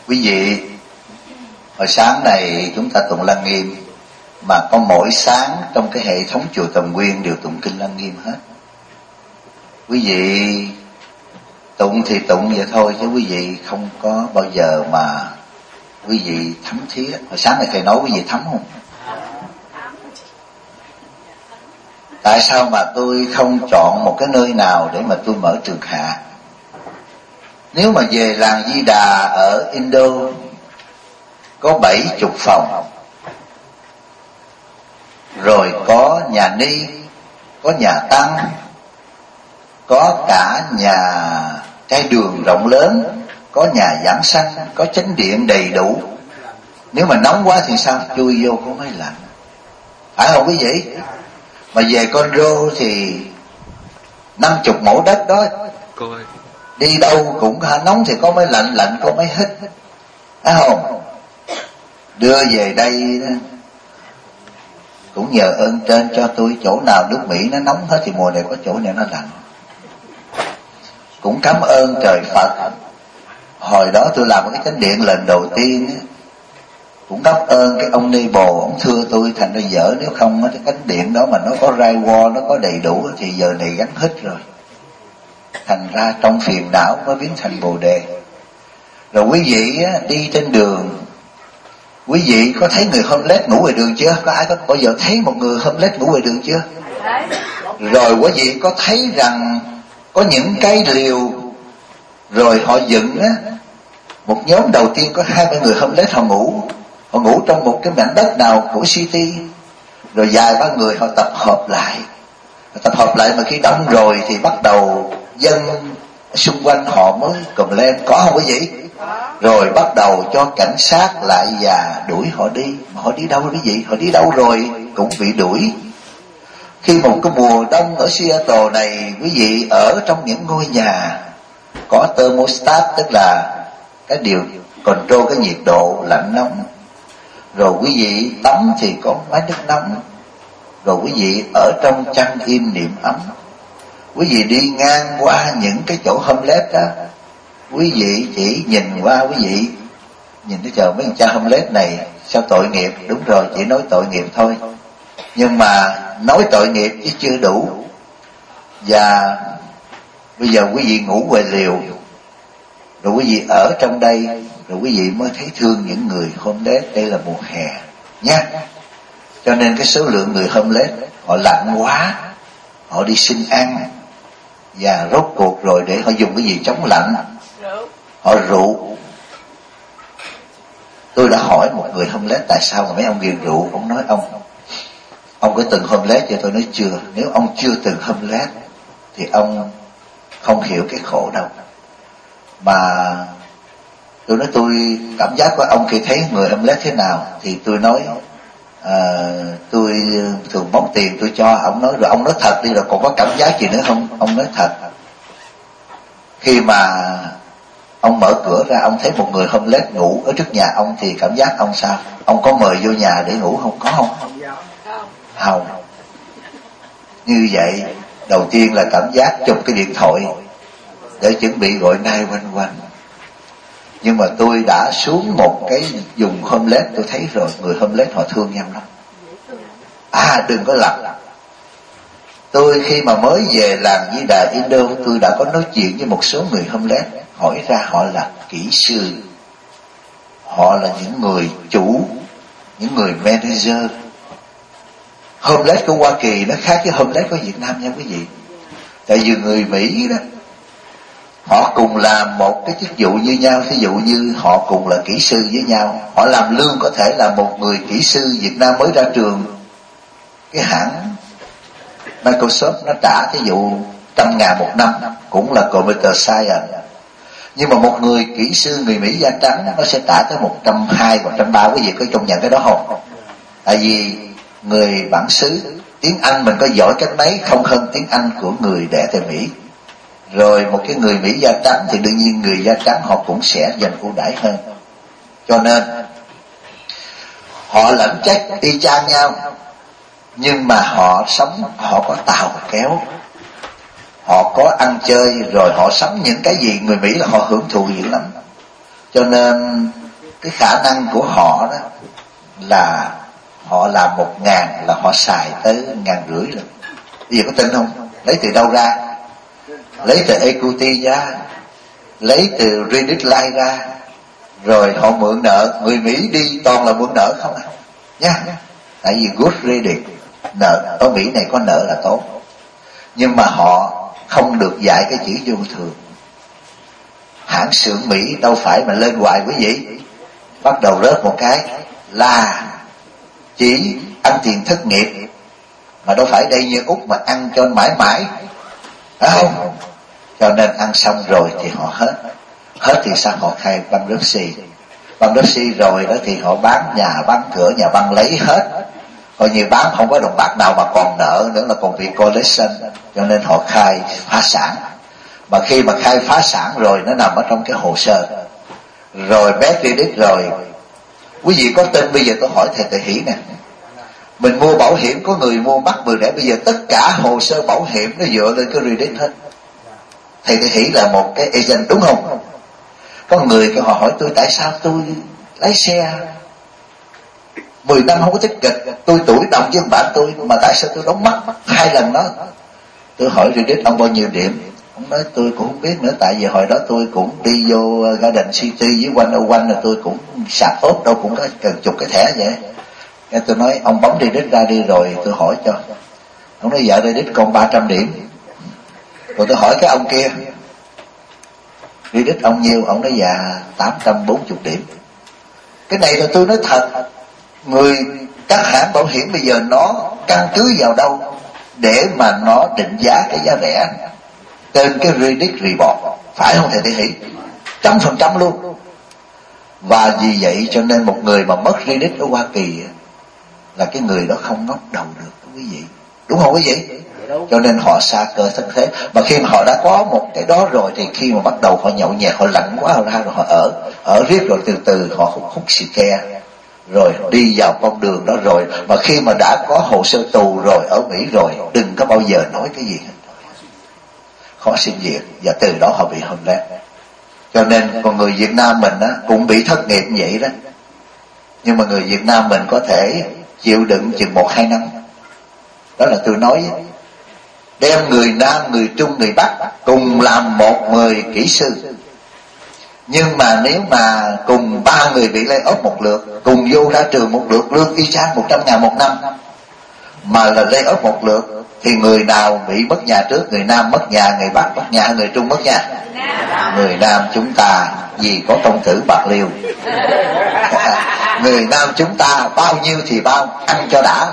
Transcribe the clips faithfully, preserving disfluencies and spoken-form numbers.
Quý vị, hồi sáng này chúng ta tụng Lăng Nghiêm, mà có mỗi sáng trong cái hệ thống chùa Tầm Nguyên đều tụng kinh Lăng Nghiêm hết. Quý vị tụng thì tụng vậy thôi, chứ quý vị không có bao giờ mà quý vị thấm thía. Hồi sáng này thầy nói quý vị thấm không? Tại sao mà tôi không chọn một cái nơi nào để mà tôi mở trường hạ? Nếu mà về làng Di Đà ở Indo có bảy chục phòng, rồi có nhà ni, có nhà tăng, có cả nhà trai đường rộng lớn, có nhà giảng sanh, có chánh điện đầy đủ. Nếu mà nóng quá thì sao? Chui vô có máy lạnh, phải không quý vị? Mà về Con Rô thì năm chục mẫu đất đó, đi đâu cũng nóng thì có máy lạnh, lạnh có máy hít, phải không? Đưa về đây cũng nhờ ơn trên cho tôi chỗ nào nước Mỹ nó nóng hết thì mùa này có chỗ này nó lạnh. Cũng cảm ơn trời Phật. Hồi đó tôi làm cái chánh điện lần đầu tiên á, cũng cảm ơn cái ông ni bồ, ông thưa tôi thành ra dở, nếu không cái chánh điện đó mà nó có rai wo, nó có đầy đủ thì giờ này gắn hít rồi. Thành ra trong phiền não mới biến thành Bồ Đề. Rồi quý vị á, đi trên đường, quý vị có thấy người homeless ngủ ngoài đường chưa? Có ai có bao giờ thấy một người homeless ngủ ngoài đường chưa? Rồi quý vị có thấy rằng có những cái liều rồi họ dựng á, một nhóm đầu tiên có hai mươi người homeless họ ngủ, họ ngủ trong một cái mảnh đất nào của city, rồi vài ba người họ tập hợp lại, họ tập hợp lại mà khi đông rồi thì bắt đầu dân xung quanh họ mới cầm lên, có không quý vị? Rồi bắt đầu cho cảnh sát lại và đuổi họ đi. Mà họ đi đâu quý vị? Họ đi đâu rồi cũng bị đuổi. Khi một cái mùa đông ở Seattle này, quý vị ở trong những ngôi nhà có thermostat, tức là cái điều control cái nhiệt độ lạnh nóng. Rồi quý vị tắm thì có máy nước nóng. Rồi quý vị ở trong chăn im niệm ấm. Quý vị đi ngang qua những cái chỗ homeless đó, quý vị chỉ nhìn qua, quý vị nhìn thấy chờ mấy người cha homeless này sao tội nghiệp. Đúng rồi, chỉ nói tội nghiệp thôi, nhưng mà nói tội nghiệp chứ chưa đủ. Và bây giờ quý vị ngủ ngoài liều, rồi quý vị ở trong đây, rồi quý vị mới thấy thương những người homeless. Đây là mùa hè nha, cho nên cái số lượng người homeless họ lạnh quá, họ đi xin ăn, và rốt cuộc rồi để họ dùng cái gì chống lạnh? Họ rượu. Tôi đã hỏi một người homeless tại sao mà mấy ông ghiền rượu. Ông nói ông ông có từng homeless chưa? Tôi nói chưa. Nếu ông chưa từng homeless thì ông không hiểu cái khổ đâu. Mà tôi nói tôi cảm giác của ông khi thấy người homeless thế nào thì tôi nói à, tôi thường bóng tiền tôi cho. Ông nói rồi ông nói thật đi, rồi còn có cảm giác gì nữa không? Ông nói thật. Khi mà ông mở cửa ra, ông thấy một người homeless ngủ ở trước nhà ông thì cảm giác ông sao? Ông có mời vô nhà để ngủ không? Có không? Không. Như vậy đầu tiên là cảm giác chụp cái điện thoại để chuẩn bị gọi nine one one. Nhưng mà tôi đã xuống một cái vùng homeless, tôi thấy rồi, người homeless họ thương nhau lắm. À đừng có lầm, tôi khi mà mới về làng Di Đà Indo, tôi đã có nói chuyện với một số người homeless. Hỏi ra họ là kỹ sư, họ là những người chủ, những người manager. Homeless của Hoa Kỳ nó khác với homeless của Việt Nam nha quý vị. Tại vì người Mỹ đó, họ cùng làm một cái chức vụ như nhau. Ví dụ như họ cùng là kỹ sư với nhau, họ làm lương có thể là một người kỹ sư Việt Nam mới ra trường, cái hãng Microsoft nó trả ví dụ trăm ngàn một năm, cũng là computer science. Nhưng mà một người kỹ sư người Mỹ da trắng nó sẽ trả tới một trăm hai, một trăm ba. Quý vị có công nhận cái đó không? Tại vì người bản xứ, tiếng Anh mình có giỏi cách mấy không hơn tiếng Anh của người đẻ tại Mỹ. Rồi một cái người Mỹ da trắng thì đương nhiên người da trắng họ cũng sẽ dành ưu đãi hơn. Cho nên họ lẫn trách y chang nhau, nhưng mà họ sống, họ có tàu kéo, họ có ăn chơi, rồi họ sống những cái gì người Mỹ là họ hưởng thụ dữ lắm. Cho nên cái khả năng của họ đó là họ làm một ngàn là họ xài tới ngàn rưỡi lần. Bây giờ có tin không? Lấy từ đâu ra? Lấy từ equity ra, lấy từ credit line ra, rồi họ mượn nợ. Người Mỹ đi toàn là mượn nợ không à nha. Tại vì good credit, nợ ở Mỹ này có nợ là tốt, nhưng mà họ không được dạy cái chữ vô thường. Hãng xưởng Mỹ đâu phải mà lên hoài quý vị, bắt đầu rớt một cái là chỉ ăn tiền thất nghiệp, mà đâu phải đây như Úc mà ăn cho mãi mãi, phải không? Cho nên ăn xong rồi thì họ hết. Hết thì sao? Họ khai bankruptcy. Bankruptcy rồi đó thì họ bán nhà, bán cửa, nhà băng lấy hết. Coi như bán không có đồng bạc nào mà còn nợ nữa, là còn bị collection. Cho nên họ khai phá sản. Mà khi mà khai phá sản rồi, nó nằm ở trong cái hồ sơ. Rồi bad credit rồi. Quý vị có tin, bây giờ tôi hỏi thầy Tệ Hỷ nè, mình mua bảo hiểm, có người mua mắc mười lẻ, bây giờ tất cả hồ sơ bảo hiểm nó dựa lên cái credit hết. Thầy Tệ Hỷ là một cái agent đúng không? Có người họ hỏi tôi tại sao tôi lái xe mười năm không có tích cực, tôi tuổi đồng với bạn tôi, mà tại sao tôi đóng mắc hai lần đó? Tôi hỏi credit ông bao nhiêu điểm? Ông nói tôi cũng không biết nữa, tại vì hồi đó tôi cũng đi vô Garden City với One oh One là tôi cũng sạc ốp đâu cũng có cần chục cái thẻ vậy. Nên tôi nói ông bấm credit ra đi, rồi tôi hỏi cho. Ông nói dạ credit còn ba trăm điểm. Rồi tôi hỏi cái ông kia credit ông nhiêu? Ông nói dạ tám trăm bốn mươi điểm. Cái này là tôi nói thật, người các hãng bảo hiểm bây giờ nó căn cứ vào đâu để mà nó định giá cái giá rẻ? Trên cái credit report, phải không thầy Tệ Hỷ? Trăm phần trăm luôn. Và vì vậy cho nên một người mà mất credit ở Hoa Kỳ là cái người đó không ngóc đầu được quý vị, đúng không quý vị? Cho nên họ xa cơ thất thế. Mà khi mà họ đã có một cái đó rồi thì khi mà bắt đầu họ nhậu nhẹt, họ lạnh quá họ ra rồi họ ở ở riết, rồi từ từ họ hút hút xì ke, rồi đi vào con đường đó rồi. Mà khi mà đã có hồ sơ tù rồi ở Mỹ rồi, đừng có bao giờ nói cái gì hết, khó xin việc, và từ đó họ bị hôn lét. Cho nên còn người Việt Nam mình á cũng bị thất nghiệp như vậy đó, nhưng mà người Việt Nam mình có thể chịu đựng chừng một hai năm. Đó là tôi nói đem người Nam, người Trung, người Bắc cùng làm một người kỹ sư, nhưng mà nếu mà cùng ba người bị lay off một lượt, cùng vô ra trường một lượt, lương y chang một trăm ngàn một năm, mà là lay off một lượt, thì người nào bị mất nhà trước? Người Nam mất nhà, người Bắc mất nhà, người Trung mất nhà? Người Nam chúng ta, vì có công tử Bạc Liêu. Người Nam chúng ta bao nhiêu thì bao, ăn cho đã.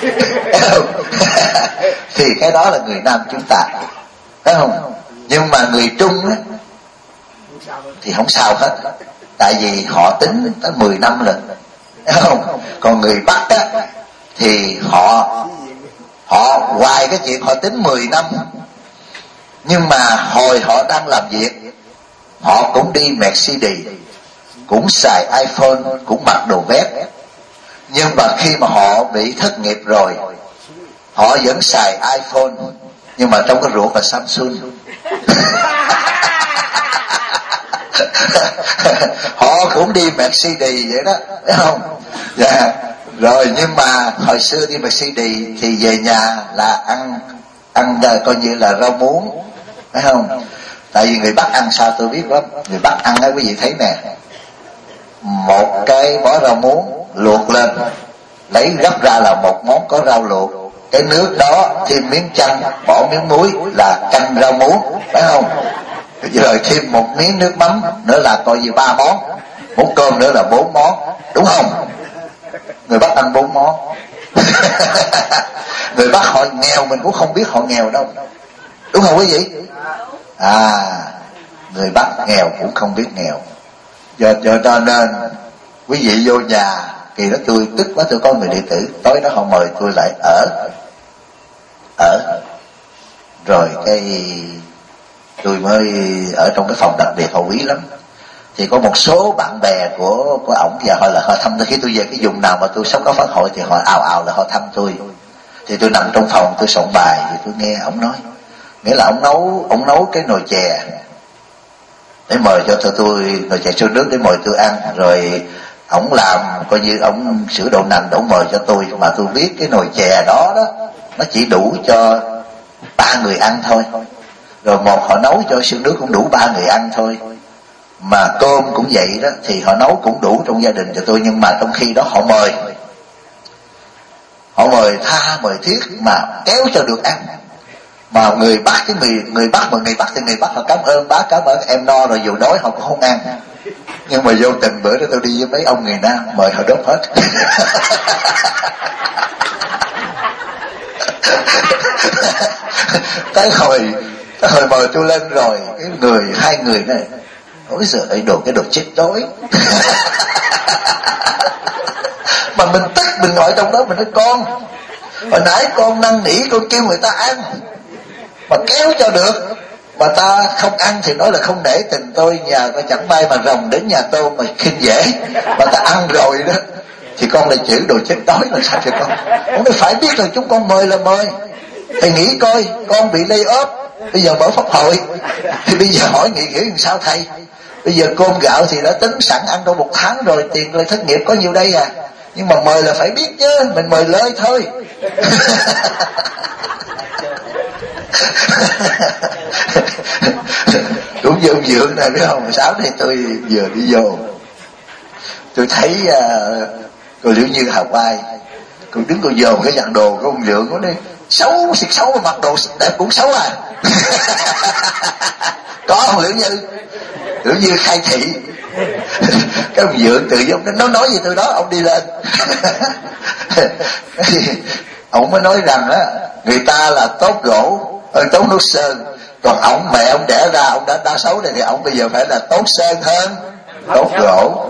Thì cái đó là người Nam chúng ta, thấy không? Nhưng mà người Trung á thì không sao hết, tại vì họ tính tới mười năm lần, thấy không? Còn người Bắc á thì họ họ hoài cái chuyện họ tính mười năm, nhưng mà hồi họ đang làm việc họ cũng đi Mercedes, cũng xài iPhone, cũng mặc đồ vest, nhưng mà khi mà họ bị thất nghiệp rồi, họ vẫn xài iPhone, nhưng mà trong cái ruột là Samsung. Họ cũng đi Mercedes vậy đó, thấy không? Dạ. Rồi nhưng mà hồi xưa đi Mercedes thì về nhà là ăn ăn coi như là rau muống, phải không? Tại vì người Bắc ăn sao tôi biết lắm. Người Bắc ăn á quý vị thấy nè, một cái bó rau muống luộc lên, lấy gấp ra là một món có rau luộc, cái nước đó thêm miếng chanh, bỏ miếng muối là canh rau muống, phải không? Rồi thêm một miếng nước mắm nữa là coi như ba món, một cơm nữa là bốn món, đúng không? Người Bắc ăn bốn món. Người Bắc họ nghèo mình cũng không biết họ nghèo đâu, đúng không quý vị? À, người Bắc nghèo cũng không biết nghèo. Cho, cho, cho nên quý vị vô nhà kỳ đó tôi tức quá, tôi có người đệ tử tối đó họ mời tôi lại ở ở rồi cái tôi mới ở trong cái phòng đặc biệt họ quý lắm. Thì có một số bạn bè của của ổng và họ là họ thăm tôi. Khi tôi về cái vùng nào mà tôi sống có pháp hội thì họ ào ào là họ thăm tôi. Thì tôi nằm trong phòng tôi soạn bài thì tôi nghe ổng nói, nghĩa là ổng nấu ổng nấu cái nồi chè, để mời cho tôi, tôi nồi chè xôi nước để mời tôi ăn. Rồi ổng làm coi như ổng sữa đậu nành ổng mời cho tôi, mà tôi biết cái nồi chè đó đó nó chỉ đủ cho ba người ăn thôi. Rồi một họ nấu cho xương nước cũng đủ ba người ăn thôi, mà cơm cũng vậy đó, thì họ nấu cũng đủ trong gia đình cho tôi. Nhưng mà trong khi đó họ mời họ mời tha mời thiết mà kéo cho được ăn. Mà người Bắc cái người người Bắc mà người Bắc thì người Bắc họ cảm ơn bác, cảm ơn em no rồi, dù đói họ cũng không ăn. Nhưng mà vô tình bữa đó tôi đi với mấy ông người Nam mời họ đốt hết. Tới hồi tới hồi mời tôi lên rồi, cái người hai người này ôi giời ơi, đồ cái đồ chết đói. Mà mình tức, mình ngồi trong đó mình nói con, hồi nãy con năn nỉ con kêu người ta ăn mà kéo cho được, mà ta không ăn thì nói là không để tình tôi, nhà coi chẳng may mà rồng đến nhà tôi mà khinh dễ, mà ta ăn rồi đó thì con lại chữ đồ chết đói là sao cho con. Ông nói phải biết là chúng con mời là mời. Thầy nghĩ coi, con bị lay off, bây giờ mở pháp hội, thì bây giờ hỏi nghĩ nghĩ làm sao thầy? Bây giờ cơm gạo thì đã tính sẵn ăn trong một tháng rồi, tiền lại thất nghiệp có nhiêu đây à? Nhưng mà mời là phải biết chứ, mình mời lơi thôi. Cũng như ông Dượng này biết không, sáng nay tôi vừa đi vô, tôi thấy uh, cô Liễu Như Hà Quai, cô đứng cô dòm cái dàn đồ của ông Dượng, nó đi xấu xịt xấu, mặc đồ đẹp cũng xấu à. Có ông Liễu Như Liễu Như khai thị. Cái ông Dượng tự dung nó nói gì từ đó ông đi lên. Ông mới nói rằng á, người ta là tốt gỗ hơn tốt nước sơn, còn ông mẹ ông đẻ ra ông đã đa xấu này thì ông bây giờ phải là tốt sơn hơn tốt gỗ.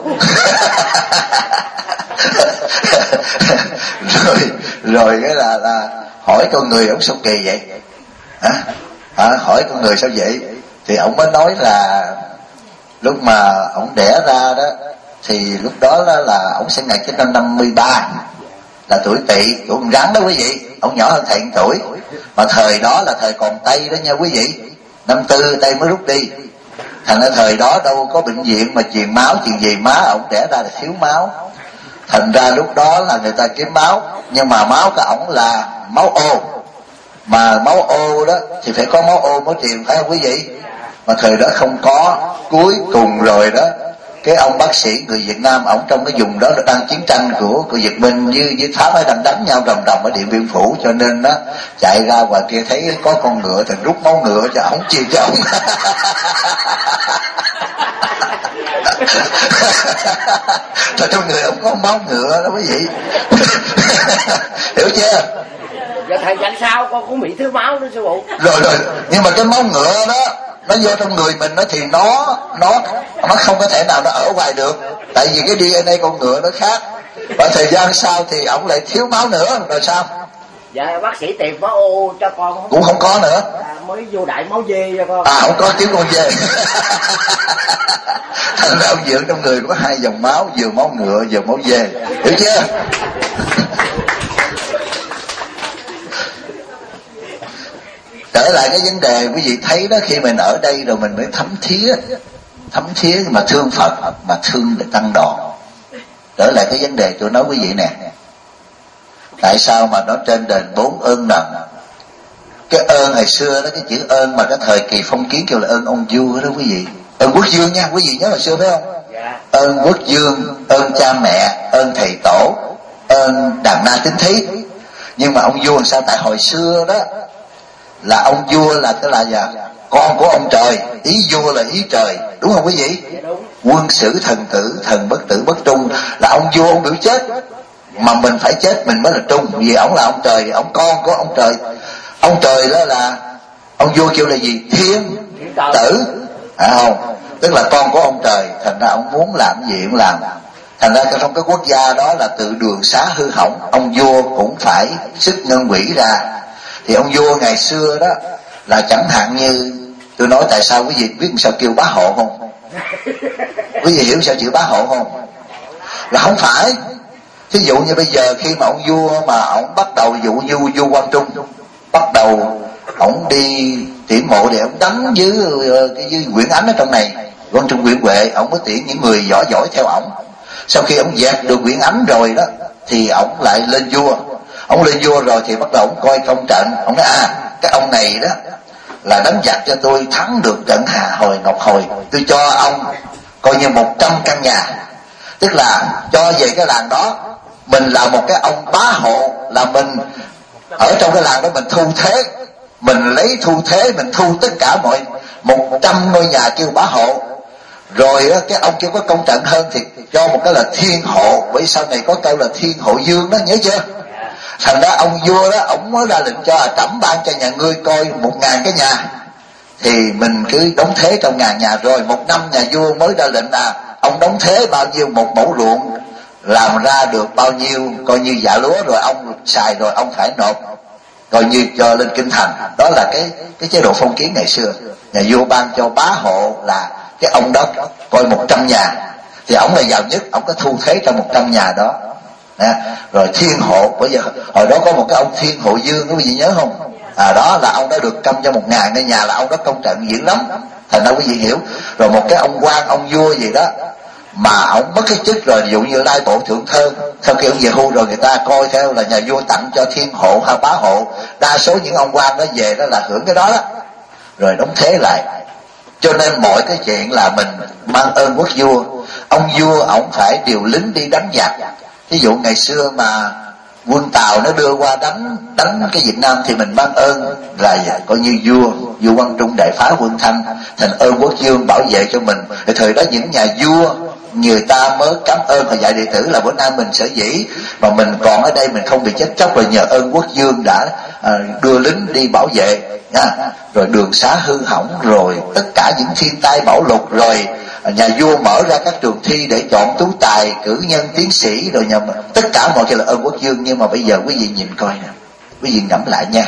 rồi rồi cái là, là hỏi con người ông sao kỳ vậy hả? À, hỏi con người sao vậy thì ông mới nói là lúc mà ông đẻ ra đó thì lúc đó là, là ông sinh ngày chín trăm năm mươi ba, là tuổi Tỵ, tuổi con rắn đó quý vị. Ông nhỏ hơn thầy một tuổi, mà thời đó là thời còn Tây đó nha quý vị, năm tư Tây mới rút đi. Thành ra thời đó đâu có bệnh viện mà truyền máu truyền gì, má ông đẻ ra là thiếu máu, thành ra lúc đó là người ta kiếm máu, nhưng mà máu của ổng là máu ô, mà máu ô đó thì phải có máu ô máu truyền, phải không quý vị? Mà thời đó không có. Cuối cùng rồi đó, cái ông bác sĩ người Việt Nam, ổng trong cái vùng đó là đang chiến tranh của của Việt Minh với với Pháp ấy, đang đánh nhau rầm rầm ở Điện Biên Phủ, cho nên đó chạy ra ngoài kia thấy có con ngựa thì rút máu ngựa cho ổng chia cho ổng. Rồi trong người ổng có máu ngựa đó quý vị. Hiểu chưa? Giờ thầy dặn sao con cũng bị thiếu máu đó sư phụ. Rồi rồi, nhưng mà cái máu ngựa đó nó vô trong người mình đó thì nó nó nó không có thể nào nó ở ngoài được, tại vì cái đê en a con ngựa nó khác. Và thời gian sau thì ổng lại thiếu máu nữa, rồi sao? Dạ bác sĩ tìm máu ô cho con không? Cũng không có nữa. À, mới vô đại máu dê cho con. À không có, thiếu con dê. Thành ra ông Dượng trong người có hai dòng máu, vừa máu ngựa vừa máu dê, hiểu chưa? Trở lại cái vấn đề quý vị thấy đó, khi mình ở đây rồi mình mới thấm thía, thấm thía mà thương Phật mà thương để tăng đoàn. Trở lại cái vấn đề tôi nói quý vị nè, tại sao mà nó trên đền bốn ơn nè? Cái ơn hồi xưa đó, cái chữ ơn mà cái thời kỳ phong kiến kêu là ơn ông vua đó quý vị, ơn quốc dương nha quý vị nhớ hồi xưa phải không? Dạ. Ơn quốc dương, ơn cha mẹ, ơn thầy tổ, ơn đàn na tín thí. Nhưng mà ông vua làm sao? Tại hồi xưa đó là ông vua là cái là gì? Con của ông trời, ý vua là ý trời, đúng không quý vị? Dạ, đúng. Quân sử thần tử, thần bất tử bất trung, là ông vua ông biểu chết mà mình phải chết mình mới là trung, vì ông là ông trời, ông con của ông trời. Ông trời đó là ông vua kêu là gì? Thiên tử, à không, tức là con của ông trời, thành ra ông muốn làm gì cũng làm. Thành ra trong cái quốc gia đó là từ đường xá hư hỏng, ông vua cũng phải sức ngân quỹ ra. Thì ông vua ngày xưa đó là chẳng hạn như tôi nói, tại sao quý vị biết sao kêu bá hộ không? Quý vị hiểu sao chữ bá hộ không? Là không phải, thí dụ như bây giờ khi mà ông vua mà ông bắt đầu, dụ như vua Quang Trung bắt đầu ông đi tỉ mộ để ông đánh với cái với Nguyễn Ánh ở trong này, Quang Trung Nguyễn Huệ ổng có tuyển những người giỏi giỏi theo ổng. Sau khi ổng dẹp được Nguyễn Ánh rồi đó thì ổng lại lên vua. Ổng lên vua rồi thì bắt đầu ổng coi công trận. Ổng nói à, cái ông này đó là đánh giặc cho tôi thắng được trận Hà Hồi Ngọc Hồi, tôi cho ông coi như một trăm căn nhà. Tức là cho về cái làng đó, mình là một cái ông bá hộ, là mình ở trong cái làng đó mình thu thế, mình lấy thu thế, mình thu tất cả mọi một trăm ngôi nhà kêu bá hộ. Rồi đó, cái ông kia có công trận hơn thì cho một cái là thiên hộ, bởi sau này có câu là thiên hộ dương đó, nhớ chưa? Thành ra ông vua đó, ông mới ra lệnh cho trẫm ban cho nhà ngươi coi một ngàn cái nhà, thì mình cứ đóng thế trong ngàn nhà. Rồi một năm nhà vua mới ra lệnh là ông đóng thế bao nhiêu một mẫu ruộng làm ra được bao nhiêu coi như dạ lúa, rồi ông xài rồi ông phải nộp coi như cho lên kinh thành. Đó là cái cái chế độ phong kiến ngày xưa. Nhà vua ban cho bá hộ là cái ông đó coi một trăm nhà, thì ông là giàu nhất, ông có thu thế trong một trăm nhà đó. À, rồi thiên hộ, bây giờ hồi đó có một cái ông thiên hộ dương, quý vị nhớ không? À, đó là ông đã được căm cho một ngàn cái nhà, là ông đó công trận dữ lắm. Thành ra quý vị hiểu. Rồi một cái ông quan, ông vua gì đó mà ông mất cái chức rồi, ví dụ như lai bộ thượng thơ, sau khi ông về hưu rồi người ta coi theo là nhà vua tặng cho thiên hộ hay bá hộ, đa số những ông quan đó về đó là hưởng cái đó đó, rồi đóng thế lại. Cho nên mọi cái chuyện là mình mang ơn quốc vua. Ông vua ổng phải điều lính đi đánh giặc. Ví dụ ngày xưa mà quân Tàu nó đưa qua đánh đánh cái Việt Nam thì mình ban ơn là coi như vua vua Quang Trung đại phá quân Thanh, thành ơn quốc vương bảo vệ cho mình. Thì thời đó những nhà vua người ta mới cảm ơn và dạy đệ tử là bữa nay mình sở dĩ mà mình còn ở đây, mình không bị chết chóc là nhờ ơn quốc vương đã à, đưa lính đi bảo vệ nha. Rồi đường xá hư hỏng, rồi tất cả những thiên tai bão lụt, rồi nhà vua mở ra các trường thi để chọn tú tài, cử nhân tiến sĩ, rồi nhà tất cả mọi cái là ơn quốc vương. Nhưng mà bây giờ quý vị nhìn coi nè, quý vị ngẫm lại nha.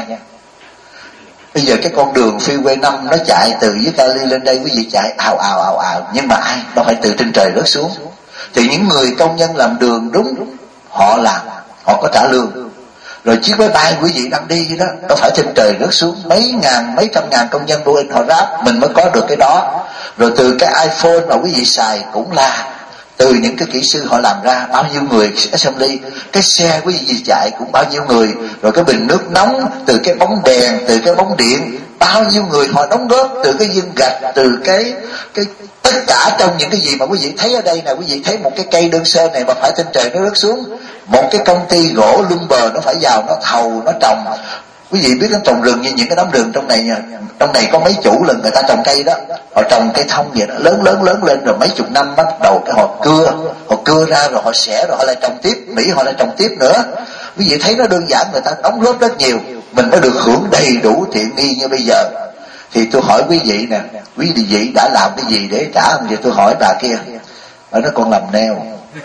Bây giờ cái con đường freeway năm nó chạy từ dưới Cali lên đây, quý vị chạy ào ào ào ào, nhưng mà ai đâu phải từ trên trời rớt xuống. Thì những người công nhân làm đường đúng, họ làm, họ có trả lương. Rồi chiếc máy bay quý vị đang đi đó, đâu phải trên trời rớt xuống, mấy ngàn mấy trăm ngàn công nhân Boeing họ ráp mình mới có được cái đó. Rồi từ cái iPhone mà quý vị xài cũng là từ những cái kỹ sư họ làm ra, bao nhiêu người assembly. Cái xe quý vị chạy cũng bao nhiêu người. Rồi cái bình nước nóng, từ cái bóng đèn, từ cái bóng điện, bao nhiêu người họ đóng góp, từ cái viên gạch, từ cái cái tất cả trong những cái gì mà quý vị thấy ở đây nè. Quý vị thấy một cái cây đơn sơ này mà phải trên trời nó rớt xuống. Một cái công ty gỗ Lumber nó phải vào, nó thầu, nó trồng. Quý vị biết nó trồng rừng như những cái đám rừng trong này nha. Trong này có mấy chủ là người ta trồng cây đó, họ trồng cây thông vậy đó, lớn lớn lớn lên rồi mấy chục năm bắt đầu cái họ cưa, họ cưa ra rồi họ xẻ, rồi họ lại trồng tiếp, Mỹ họ lại trồng tiếp nữa. Quý vị thấy nó đơn giản, người ta đóng góp rất nhiều, mình mới được hưởng đầy đủ tiện nghi như bây giờ. Thì tôi hỏi quý vị nè, quý vị đã làm cái gì để trả không? Vậy tôi hỏi bà kia, ở nó còn làm neo.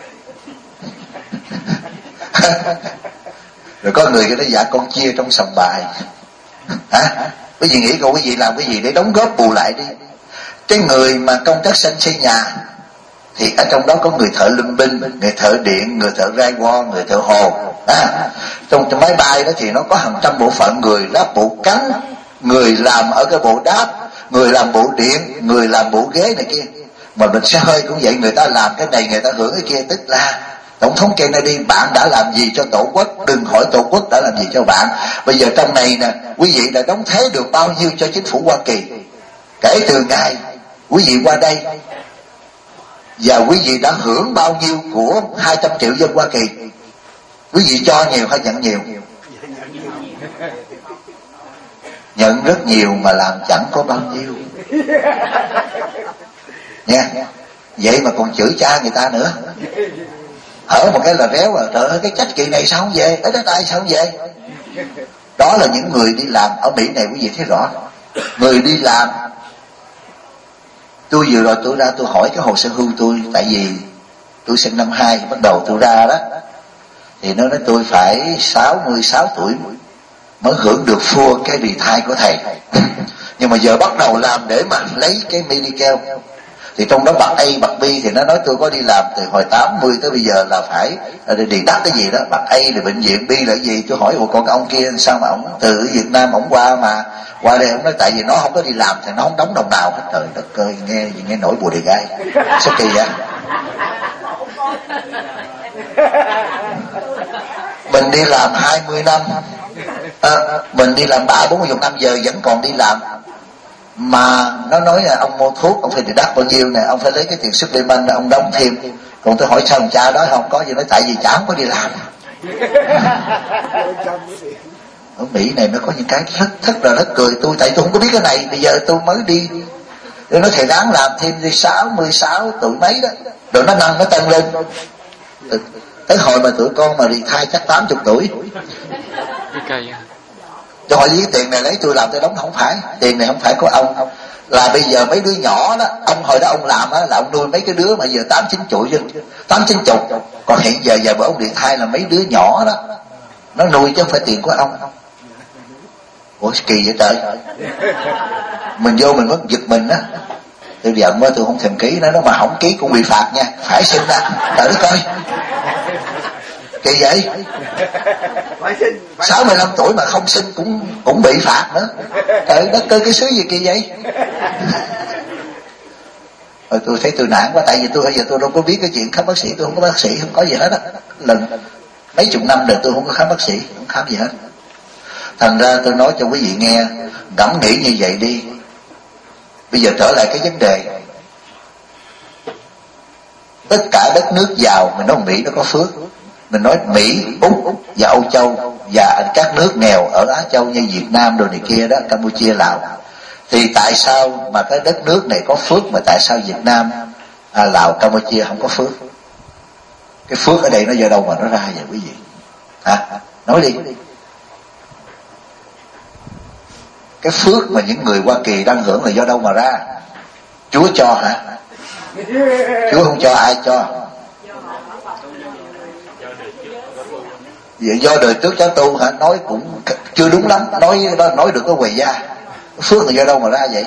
Rồi có người kia nói dạ con chia trong sòng bài. Hả? Quý vị nghĩ coi quý vị làm cái gì để đóng góp bù lại đi. Cái người mà công tác xanh xây nhà thì ở trong đó có người thợ lâm binh, người thợ điện, người thợ rai go, người thợ hồ. À, trong, trong máy bay đó thì nó có hàng trăm bộ phận, người lắp bộ cánh, người làm ở cái bộ đáp, người làm bộ điện, người làm bộ ghế này kia. Mà mình xe hơi cũng vậy, người ta làm cái này người ta hưởng cái kia. Tức là Tổng thống Kennedy, bạn đã làm gì cho Tổ quốc? Đừng hỏi Tổ quốc đã làm gì cho bạn. Bây giờ trong này nè, quý vị đã đóng thế được bao nhiêu cho chính phủ Hoa Kỳ kể từ ngày quý vị qua đây, và quý vị đã hưởng bao nhiêu của hai trăm triệu dân Hoa Kỳ? Quý vị cho nhiều hay nhận nhiều? Nhận rất nhiều mà làm chẳng có bao nhiêu nha. Vậy mà còn chửi cha người ta nữa. Ở một cái là réo rồi, trời ơi cái trách kỳ này sao không về, cái đất đai sao không về. Đó là những người đi làm ở Mỹ này, quý vị thấy rõ. Người đi làm, tôi vừa rồi tôi ra tôi hỏi cái hồ sơ hưu tôi, tại vì tôi sinh năm hai, bắt đầu tôi ra đó thì nó nói tôi phải sáu mươi sáu tuổi mới hưởng được full cái retire của thầy. Nhưng mà giờ bắt đầu làm để mà lấy cái Medicare Thì trong đó bậc A bậc B thì nó nói tôi có đi làm từ hồi tám mươi tới bây giờ là phải đi đắt cái gì đó. Bậc A là bệnh viện, B là gì, tôi hỏi ủa còn cái ông kia sao mà ông từ Việt Nam ông qua mà qua đây ông nói tại vì nó không có đi làm thì nó không đóng đồng nào hết. Trời đất ơi, nghe nghe nổi bùa đề gai sao kỳ vậy. Mình đi làm hai mươi năm, à, mình đi làm ba bốn mươi năm giờ vẫn còn đi làm, mà nó nói là ông mua thuốc ông phải đi đắt bao nhiêu nè, ông phải lấy cái tiền supplement này ông đóng thêm. Còn tôi hỏi sao ông cha đó không có gì, nói tại vì cha không có đi làm. Ở Mỹ này nó có những cái rất rất là rất cười tôi, tại tôi không có biết cái này, bây giờ tôi mới đi. Tôi nói thầy ráng làm thêm đi sáu mươi sáu tuổi mấy đó, rồi nó nâng nó tăng lên. Tới hồi mà tụi con mà đi thai chắc tám mươi tuổi. Cho hỏi với tiền này lấy tôi làm tôi đóng, không phải tiền này không phải của ông, là bây giờ mấy đứa nhỏ đó, ông hồi đó ông làm á là ông nuôi mấy cái đứa mà giờ tám chín tuổi chứ, tám chín chục. Còn hiện giờ giờ bữa ông điện thai là mấy đứa nhỏ đó nó nuôi chứ không phải tiền của ông. Ủa kỳ vậy trời. Mình vô mình mất giật mình á. Tôi giận quá tôi không thèm ký nó, nó mà không ký cũng bị phạt nha, phải xin ra. Trời đất ơi, kỳ vậy. Sáu mươi lăm tuổi mà không xin cũng cũng bị phạt nữa. Trời đất ơi, cái xứ gì kỳ vậy. Rồi tôi thấy tôi nản quá, tại vì tôi bây giờ tôi đâu có biết cái chuyện khám bác sĩ, tôi không có bác sĩ, không có gì hết á. Lần mấy chục năm rồi tôi không có khám bác sĩ, không khám gì hết. Thành ra tôi nói cho quý vị nghe, ngẫm nghĩ như vậy đi. Bây giờ trở lại cái vấn đề, tất cả đất nước giàu mình nói Mỹ nó có phước, mình nói Mỹ, Úc và Âu Châu và các nước nghèo ở Á Châu như Việt Nam đồ này kia đó, Campuchia, Lào, thì tại sao mà cái đất nước này có phước mà tại sao Việt Nam, à, Lào, Campuchia không có phước? Cái phước ở đây nó do đâu mà nó ra vậy quý vị? Hả? Nói đi. Cái phước mà những người Hoa Kỳ đang hưởng là do đâu mà ra? Chúa cho hả? Chúa không cho, ai cho? Vậy do đời trước cháu tu hả? Nói cũng chưa đúng lắm, nói nói được có quầy da. Phước là do đâu mà ra vậy?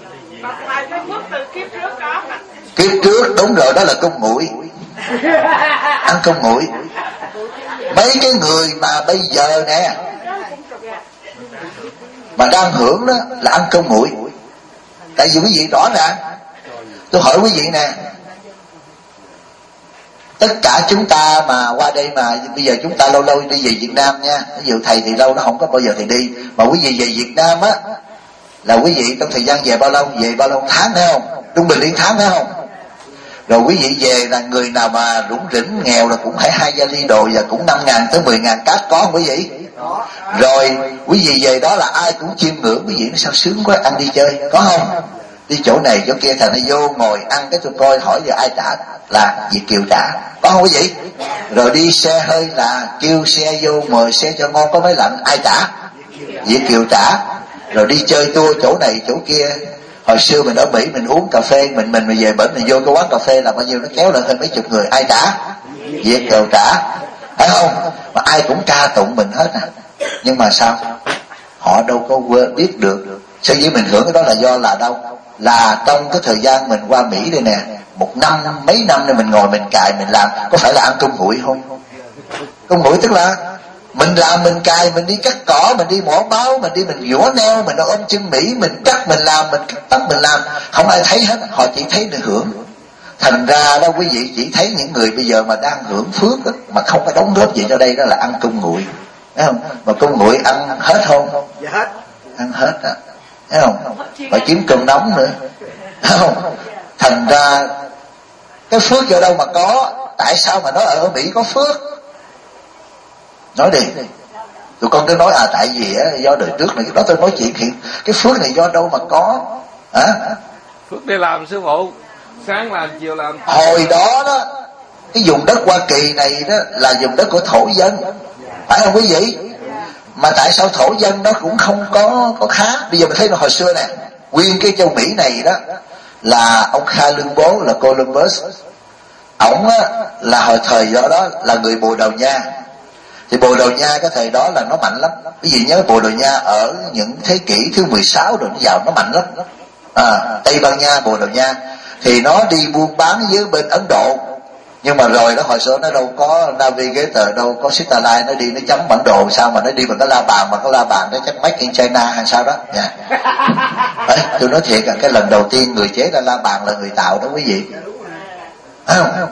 Kiếp trước đúng rồi, đó là công muội. Ăn công muội. Mấy cái người mà bây giờ nè mà đang hưởng đó là ăn cơm nguội. Tại vì quý vị rõ ràng, tôi hỏi quý vị nè, tất cả chúng ta mà qua đây mà bây giờ chúng ta lâu lâu đi về Việt Nam nha, ví dụ thầy thì lâu nó không có bao giờ thầy đi, mà quý vị về Việt Nam á là quý vị trong thời gian về bao lâu? Về bao lâu? Tháng phải không? Trung bình liên tháng phải không? Rồi quý vị về là người nào mà rủng rỉnh nghèo là cũng phải hai vali đồ và cũng năm ngàn tới mười ngàn cát, có không quý vị? Rồi quý vị về đó là ai cũng chiêm ngưỡng quý vị, nó sao sướng quá, ăn đi chơi, có không? Đi chỗ này chỗ kia thằng nó vô ngồi ăn cái tôi coi hỏi giờ ai trả, là Việt Kiều trả, có không quý vị? Rồi đi xe hơi là kêu xe vô mời xe cho ngon có máy lạnh, ai trả? Việt Kiều trả. Rồi đi chơi tour chỗ này chỗ kia, hồi xưa mình ở Mỹ mình uống cà phê, mình mình mình về bển mình vô cái quán cà phê là bao nhiêu, nó kéo lại hơn mấy chục người, ai trả? Việt Kiều trả, phải không? Mà ai cũng ca tụng mình hết à. Nhưng mà sao? Họ đâu có biết được sở dĩ mình hưởng cái đó là do là đâu? Là trong cái thời gian mình qua Mỹ đây nè, một năm mấy năm này mình ngồi mình cài mình làm, có phải là ăn cơm nguội không? Cơm nguội tức là mình làm mình cài, mình đi cắt cỏ, mình đi mỏ báo, mình đi mình vũa neo, mình ôm chân Mỹ, mình cắt mình làm, mình cắt tóc mình làm, không ai thấy hết, họ chỉ thấy được hưởng. Thành ra đó quý vị chỉ thấy những người bây giờ mà đang hưởng phước đó, mà không có đóng góp gì cho đây, đó là ăn cơm nguội, thấy không? Mà cơm nguội ăn hết không? Dạ hết. Ăn hết á, thấy không? Phải kiếm cơm nóng nữa, thấy không? Thành ra cái phước ở đâu mà có? Tại sao mà nói ở Mỹ có phước? Nói đi. Tụi con cứ nói à tại vì á, do đời trước này, đó tôi nói chuyện hiện cái phước này do đâu mà có? Hả? Phước đi làm sư phụ, sáng làm chiều làm. Hồi đó đó, cái vùng đất Hoa Kỳ này đó là vùng đất của thổ dân, phải không quý vị? Mà tại sao thổ dân nó cũng không có có khá? Bây giờ mình thấy là hồi xưa nè, nguyên cái châu Mỹ này đó là ông Kha Lương Bố là Columbus, ổng á là hồi thời đó đó là người Bồ Đào Nha. Thì Bồ Đào Nha cái thời đó là nó mạnh lắm. Quý vị nhớ Bồ Đào Nha ở những thế kỷ thứ mười sáu rồi nó vào nó mạnh lắm. À, Tây Ban Nha, Bồ Đào Nha. thì nó đi buôn bán với bên Ấn Độ. Nhưng mà rồi đó, hồi xưa nó đâu có navigator, đâu có satellite, nó đi nó chấm bản đồ sao mà nó đi bằng cái la bàn, mà cái la bàn nó chắc made in China hay sao đó nha. Đấy, tôi nói thiệt là cái lần đầu tiên người chế ra la bàn là người tạo đó quý vị. Thấy không?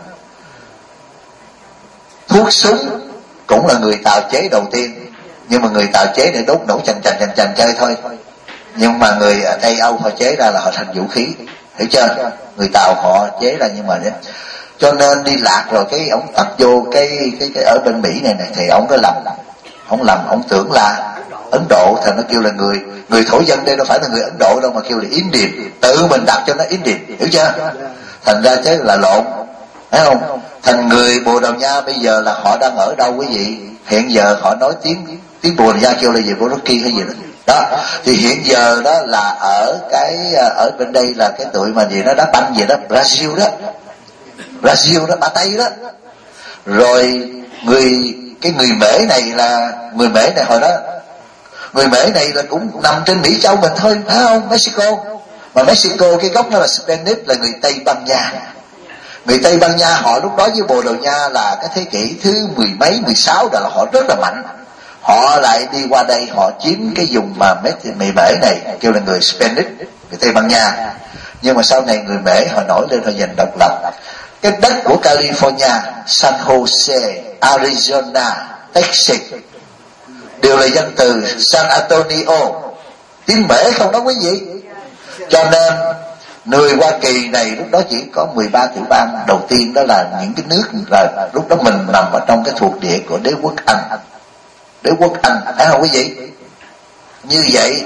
Thuốc súng cũng là người tạo chế đầu tiên, nhưng mà người tạo chế để đốt nổ chành chành chành chành chơi thôi. Nhưng mà người Tây Âu họ chế ra là họ thành vũ khí, hiểu chưa? Người tạo họ chế ra, nhưng mà đấy. Cho nên đi lạc rồi cái ông tắt vô cái cái cái ở bên Mỹ này này thì ông có lầm, ông lầm, ông tưởng là Ấn Độ, thì nó kêu là người người thổ dân đây đâu phải là người Ấn Độ đâu, mà kêu là Indian, tự mình đặt cho nó Indian, hiểu chưa? Thành ra chứ là lộn, thấy không? Thành người Bồ Đào Nha bây giờ là họ đang ở đâu quý vị? Hiện giờ họ nói tiếng tiếng Bồ Đào Nha kêu là gì, Boroki hay gì đó. Đó, thì hiện giờ đó là ở cái ở bên đây là cái tụi mà gì nó đá banh gì đó, Brazil đó. Brazil đó, Ba Tây đó. Rồi người cái người Mễ này là người Mễ này hồi đó, người Mễ này là cũng nằm trên Mỹ Châu mình thôi, phải không? Mexico. Mà Mexico cái gốc nó là Spanish, là người Tây Ban Nha. Người Tây Ban Nha họ lúc đó với Bồ Đào Nha là cái thế kỷ thứ mười mấy, mười sáu đó là họ rất là mạnh. Họ lại đi qua đây họ chiếm cái vùng mà Mễ này kêu là người Spanish, người Tây Ban Nha. Nhưng mà sau này người Mễ họ nổi lên, họ giành độc lập. Cái đất của California, San Jose, Arizona, Texas đều là dân từ San Antonio, tiếng Mễ không đó quý vị. Cho nên người Hoa Kỳ này lúc đó chỉ có mười ba tiểu bang đầu tiên, đó là những cái nước là lúc đó mình nằm ở trong cái thuộc địa của đế quốc Anh. Đế quốc Anh, thấy không quý vị? Như vậy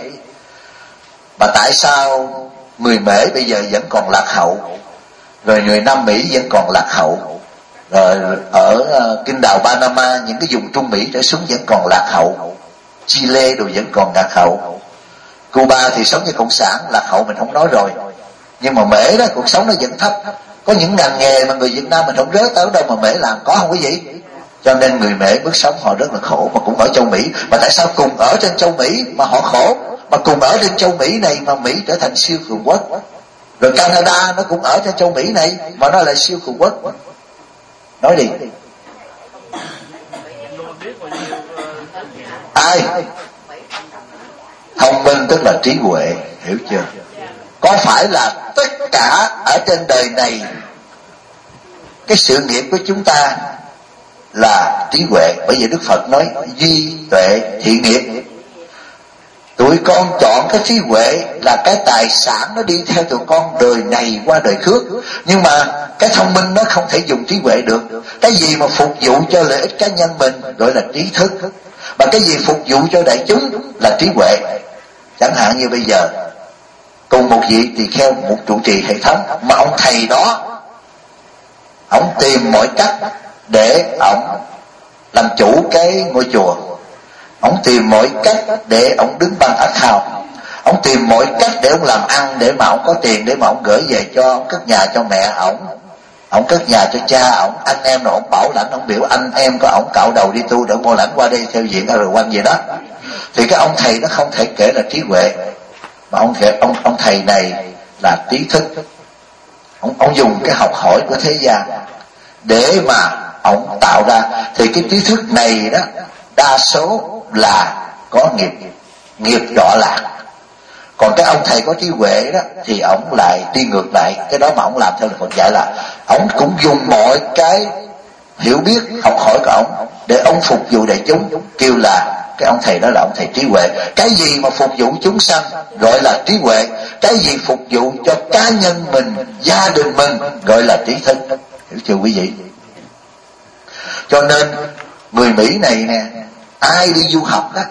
mà tại sao người Mễ bây giờ vẫn còn lạc hậu, rồi người Nam Mỹ vẫn còn lạc hậu, rồi ở uh, kinh đảo Panama, những cái vùng Trung Mỹ trở xuống vẫn còn lạc hậu, Chile đều vẫn còn lạc hậu, Cuba thì sống như cộng sản, lạc hậu mình không nói rồi. Nhưng mà Mễ đó cuộc sống nó vẫn thấp, có những ngành nghề mà người Việt Nam mình không rớt tới đâu mà Mễ làm, có không quý vị? Cho nên người Mễ bước sống họ rất là khổ, mà cũng ở châu Mỹ. Mà tại sao cùng ở trên châu Mỹ mà họ khổ, mà cùng ở trên châu Mỹ này mà Mỹ trở thành siêu cường quốc? Rồi Canada nó cũng ở trên châu Mỹ này mà nó là siêu cường quốc. Nói đi. Ai? Thông minh tức là trí huệ, hiểu chưa? Có phải là tất cả ở trên đời này cái sự nghiệp của chúng ta là trí huệ? Bởi vì Đức Phật nói duy tuệ thị nghiệp. Tụi con chọn cái trí huệ là cái tài sản, nó đi theo tụi con đời này qua đời khác. Nhưng mà cái thông minh nó không thể dùng trí huệ được. Cái gì mà phục vụ cho lợi ích cá nhân mình gọi là trí thức, mà cái gì phục vụ cho đại chúng là trí huệ. Chẳng hạn như bây giờ cùng một vị tỳ kheo, một trụ trì hệ thống, mà ông thầy đó ông tìm mọi cách để ông làm chủ cái ngôi chùa, ông tìm mọi cách để ông đứng bằng account, ông tìm mọi cách để ông làm ăn, để mà ông có tiền để mà ông gửi về cho ông cất nhà cho mẹ ông, ông cất nhà cho cha ông, anh em rồi ông bảo lãnh, ông biểu anh em có ông cạo đầu đi tu để mua lãnh qua đây theo diện R một gì đó. Thì cái ông thầy nó không thể kể là trí huệ, mà ông thầy, ông ông thầy này là trí thức. Ông ông dùng cái học hỏi của thế gian để mà ông tạo ra. Thì cái trí thức này đó đa số là có nghiệp nghiệp đọa lạc. Còn cái ông thầy có trí huệ đó thì ông lại đi ngược lại. Cái đó mà ông làm theo lời Phật dạy là ông cũng dùng mọi cái hiểu biết học hỏi của ông để ông phục vụ đại chúng, kêu là cái ông thầy đó là ông thầy trí huệ. Cái gì mà phục vụ chúng sanh gọi là trí huệ, cái gì phục vụ cho cá nhân mình, gia đình mình gọi là trí thức. Hiểu chưa quý vị? Cho nên người Mỹ này nè, ai đi du học đó,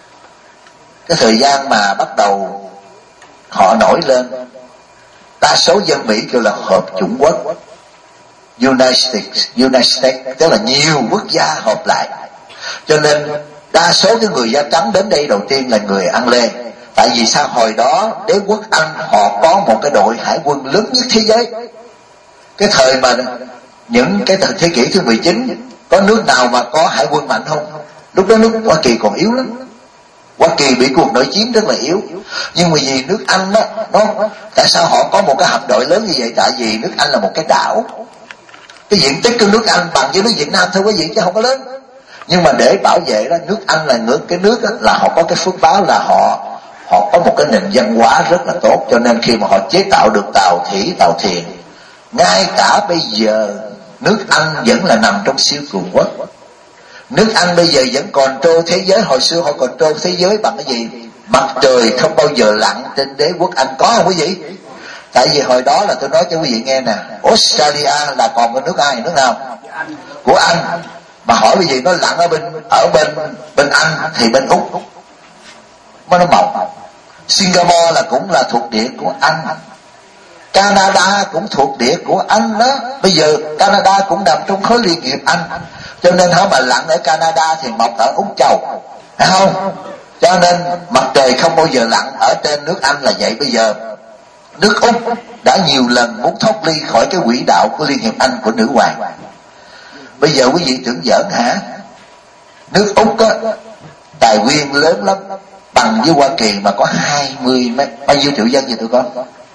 cái thời gian mà bắt đầu họ nổi lên, đa số dân Mỹ kêu là hợp chủng quốc, United States, United States, tức là nhiều quốc gia hợp lại. Cho nên đa số cái người da trắng đến đây đầu tiên là người Ăn Lê. Tại vì sao? Hồi đó đế quốc Anh họ có một cái đội hải quân lớn nhất thế giới. Cái thời mà những cái thời thế kỷ thứ mười chín, có nước nào mà có hải quân mạnh không? Lúc đó nước Hoa Kỳ còn yếu lắm. Hoa Kỳ bị cuộc nội chiến rất là yếu, nhưng mà vì nước Anh đó, nó tại sao họ có một cái hạm đội lớn như vậy? Tại vì nước Anh là một cái đảo, cái diện tích của nước Anh bằng với nước Việt Nam thôi quý vị, chứ không có lớn. Nhưng mà để bảo vệ đó, nước Anh là nước cái nước đó, là họ có cái phước báo là họ họ có một cái nền văn hóa rất là tốt, cho nên khi mà họ chế tạo được tàu thủy, tàu thuyền, ngay cả bây giờ nước Anh vẫn là nằm trong siêu cường quốc. Nước Anh bây giờ vẫn còn trô thế giới, hồi xưa họ còn trô thế giới bằng cái gì? Mặt trời không bao giờ lặn trên đế quốc Anh, có không quý vị? Tại vì hồi đó là tôi nói cho quý vị nghe nè, Australia là còn có nước ai? Nước nào? Của Anh. Mà hỏi bây giờ nó lặn ở bên ở bên bên Anh thì bên Úc mà nó mọc. Singapore là cũng là thuộc địa của Anh. Canada cũng thuộc địa của Anh đó. Bây giờ Canada cũng nằm trong khối liên hiệp Anh, cho nên họ mà lặn ở Canada thì mọc ở Úc Châu, phải không? Cho nên mặt trời không bao giờ lặn ở trên nước Anh là vậy. Bây giờ nước Úc đã nhiều lần muốn thoát ly khỏi cái quỹ đạo của Liên hiệp Anh của nữ hoàng. Bây giờ quý vị tưởng giỡn hả? Nước Úc á, tài nguyên lớn lắm, bằng với Hoa Kỳ mà có hai mươi mấy, bao nhiêu triệu dân vậy tụi con?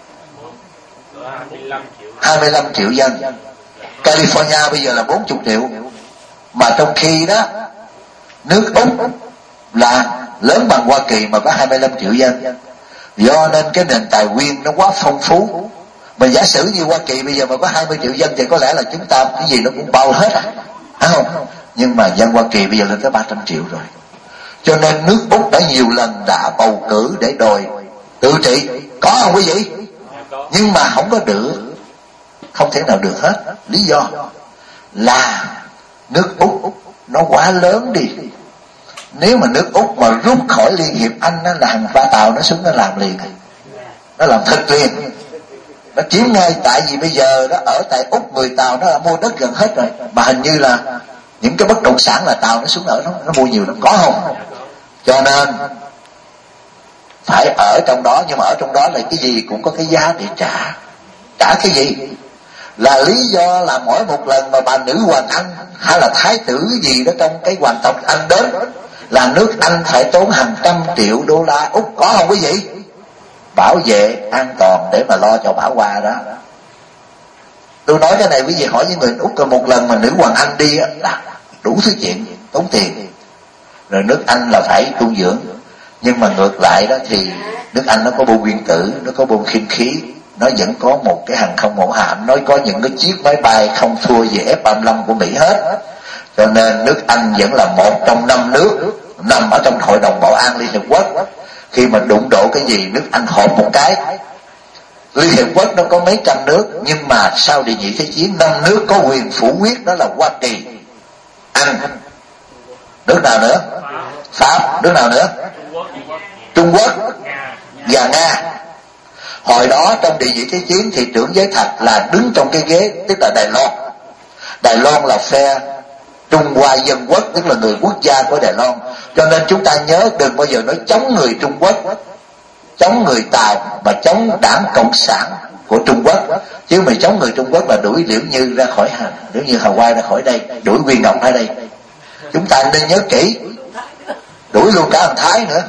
hai mươi lăm triệu dân. California bây giờ là bốn mươi triệu. Mà trong khi đó nước Úc là lớn bằng Hoa Kỳ mà có hai mươi lăm triệu dân. Do nên cái nền tài nguyên nó quá phong phú. Mà giả sử như Hoa Kỳ bây giờ mà có hai mươi triệu dân thì có lẽ là chúng ta cái gì nó cũng bao hết à, phải không? Nhưng mà dân Hoa Kỳ bây giờ lên tới ba trăm triệu rồi. Cho nên nước Úc đã nhiều lần đã bầu cử để đòi tự trị, có không quý vị? Nhưng mà không có được, không thể nào được hết. Lý do là nước Úc nó quá lớn đi. Nếu mà nước Úc mà rút khỏi Liên hiệp Anh, nó là hàng ba tàu nó xuống nó làm liền, nó làm thật liền, nó chiếm ngay. Tại vì bây giờ đó ở tại Úc mười tàu nó đã mua đất gần hết rồi, mà hình như là những cái bất động sản là tàu nó xuống ở nó, nó mua nhiều lắm, có không? Cho nên phải ở trong đó, nhưng mà ở trong đó là cái gì cũng có cái giá để trả. Trả cái gì? Là lý do là mỗi một lần mà bà nữ hoàng Anh hay là thái tử gì đó trong cái hoàng tộc Anh đến là nước Anh phải tốn hàng trăm triệu đô la Úc, có không quý vị? Bảo vệ an toàn để mà lo cho bão qua đó. Tôi nói cái này quý vị hỏi với người Úc, rồi một lần mà nữ hoàng Anh đi là đủ thứ chuyện, tốn tiền. Rồi nước Anh là phải tu dưỡng. Nhưng mà ngược lại đó thì nước Anh nó có bom nguyên tử, nó có bom khiên khí, nó vẫn có một cái hàng không mẫu hạm, nó có những cái chiếc máy bay không thua gì F ba mươi lăm của Mỹ hết. Cho nên nước Anh vẫn là một trong năm nước nằm ở trong Hội đồng Bảo an Liên Hiệp Quốc. Khi mà đụng độ cái gì nước Anh họp một cái. Liên Hiệp Quốc nó có mấy trăm nước, nhưng mà sau Đệ nhị Thế chiến năm nước có quyền phủ quyết, đó là Hoa Kỳ, Anh, nước nào nữa? Pháp, nước nào nữa? Trung Quốc và Nga. Hồi đó trong Đệ nhị Thế chiến thì trưởng giới Thạch là đứng trong cái ghế, tức là Đài Loan. Đài Loan là phe Trung Hoa Dân Quốc, tức là người quốc gia của Đài Loan. Cho nên chúng ta nhớ đừng bao giờ nói chống người Trung Quốc, chống người Tàu, mà chống đảng Cộng sản của Trung Quốc. Chứ mày chống người Trung Quốc là đuổi Liễu Như ra khỏi Hà, Liễu Như Hà Quai ra khỏi đây, đuổi Quyên Ngọc ra đây. Chúng ta nên nhớ kỹ, đuổi luôn cả thằng Thái nữa,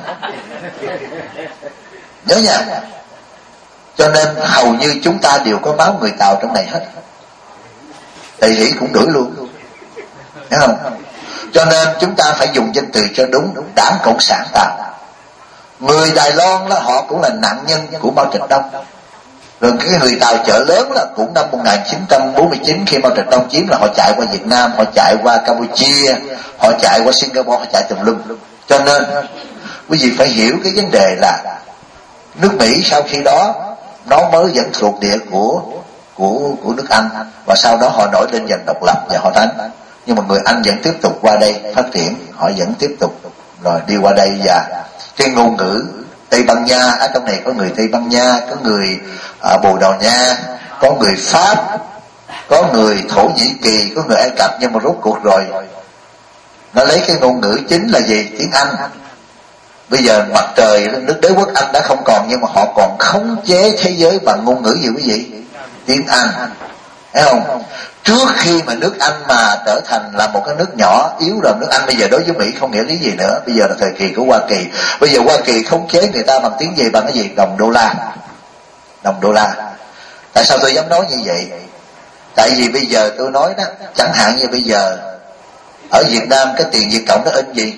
nhớ nha. Cho nên hầu như chúng ta đều có máu người Tàu trong này hết. Tỳ Hỷ cũng đuổi luôn, thấy không? Cho nên chúng ta phải dùng danh từ cho đúng, đảng Cộng sản Tàu. Người Đài Loan đó họ cũng là nạn nhân của Mao Trạch Đông. Rồi cái người Tàu chợ lớn là cũng năm một nghìn chín trăm bốn mươi chín khi Mao Trạch Đông chiếm là họ chạy qua Việt Nam, họ chạy qua Campuchia, họ chạy qua Singapore, họ chạy tùm lum. Cho nên quý vị phải hiểu cái vấn đề là nước Mỹ sau khi đó nó mới vẫn thuộc địa của của của nước Anh, và sau đó họ nổi lên giành độc lập và họ đánh. Nhưng mà người Anh vẫn tiếp tục qua đây phát triển, họ vẫn tiếp tục rồi đi qua đây. Và cái ngôn ngữ Tây Ban Nha, ở trong này có người Tây Ban Nha, có người à, Bồ Đào Nha, có người Pháp, có người Thổ Nhĩ Kỳ, có người Ai Cập. Nhưng mà rốt cuộc rồi nó lấy cái ngôn ngữ chính là gì? Tiếng Anh. Bây giờ mặt trời nước đế quốc Anh đã không còn, nhưng mà họ còn khống chế thế giới bằng ngôn ngữ gì quý vị? Tiếng Anh. thấy không? Trước khi mà nước Anh mà trở thành là một cái nước nhỏ yếu rồi, nước Anh bây giờ đối với Mỹ không nghĩa lý gì nữa. Bây giờ là thời kỳ của Hoa Kỳ. Bây giờ Hoa Kỳ khống chế người ta bằng tiếng gì? Bằng cái gì? Đồng đô la. Đồng đô la. Tại sao tôi dám nói như vậy? Tại vì bây giờ tôi nói đó, chẳng hạn như bây giờ ở Việt Nam cái tiền Việt Cộng nó in gì?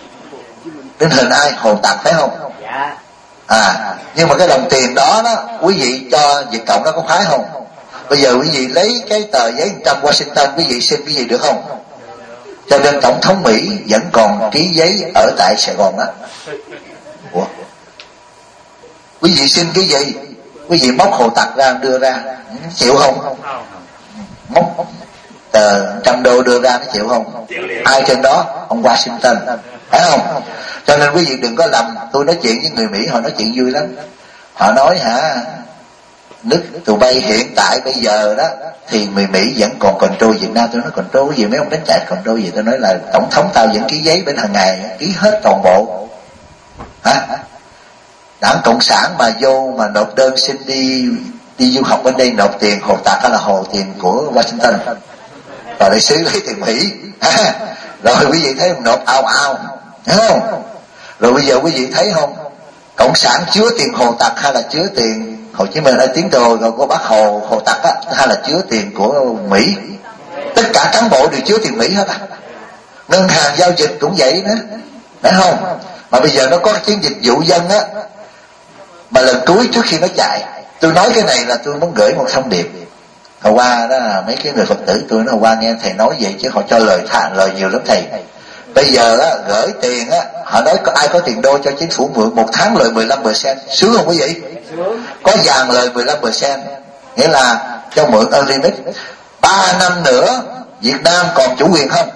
In hình ai? Hồ Tặc phải không? À, nhưng mà cái đồng tiền đó đó, quý vị cho Việt Cộng nó có khoái không? Bây giờ quý vị lấy cái tờ giấy một trăm Washington, quý vị xin quý vị được không? Cho nên Tổng thống Mỹ vẫn còn ký giấy ở tại Sài Gòn đó. Ủa? Quý vị xin cái gì? Quý vị móc Hồ Tặc ra đưa ra, chịu không? Móc tờ trăm đô đưa ra, nó chịu không? Ai trên đó? Ông Washington, phải không? Cho nên quý vị đừng có lầm. Tôi nói chuyện với người Mỹ, họ nói chuyện vui lắm. Họ nói hả, nước tụi bay hiện tại bây giờ đó thì người Mỹ vẫn còn control Việt Nam. Tôi nói control cái gì, mấy ông đánh chạy control gì? Tôi nói là tổng thống tao vẫn ký giấy bên hàng ngày, ký hết toàn bộ. Hả? Đảng Cộng sản mà vô mà nộp đơn xin đi đi du học bên đây, nộp tiền Hồ Tặc hay là hồ tiền của Washington, rồi đại sứ lấy tiền Mỹ. À, rồi quý vị thấy không, nộp ao ao, hiểu không? Rồi bây giờ quý vị thấy không, Cộng sản chứa tiền Hồ Tặc hay là chứa tiền Hồ Chí Minh hay tiếng đồ rồi của bác Hồ Hồ Tặc á, hay là chứa tiền của Mỹ? Tất cả cán bộ đều chứa tiền Mỹ hết á. Ngân hàng giao dịch cũng vậy nữa, phải không? Mà bây giờ nó có chiến dịch vụ dân á, mà lần cuối trước khi nó chạy, tôi nói cái này là tôi muốn gửi một thông điệp. Hồi qua đó là mấy cái người Phật tử tôi nói, qua nghe thầy nói vậy chứ họ cho lời thả lời nhiều lắm thầy. Bây giờ á, gửi tiền á, họ nói có ai có tiền đô cho chính phủ mượn một tháng lời mười lăm phần trăm, sướng không quý vị? Có vàng lời mười lăm phần trăm, nghĩa là cho mượn unlimited. Ba năm nữa Việt Nam còn chủ quyền không?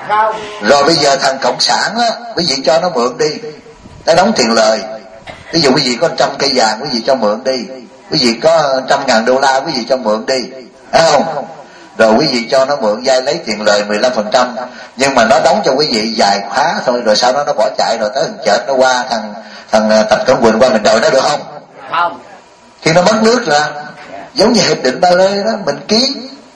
Rồi bây giờ thằng Cộng sản á, quý vị cho nó mượn đi, nó đóng tiền lời. Ví dụ quý vị có trăm cây vàng, quý vị cho mượn đi. Quý vị có trăm ngàn đô la, quý vị cho mượn đi, phải không? Rồi quý vị cho nó mượn vay lấy tiền lời mười lăm phần trăm, nhưng mà nó đóng cho quý vị vài khóa thôi, rồi sau đó nó bỏ chạy, rồi tới thằng chợt nó qua thằng thằng Tập Cận Bình qua mình đòi nó được không? Không. Khi nó mất nước ra, giống như hiệp định Ba Lê đó, mình ký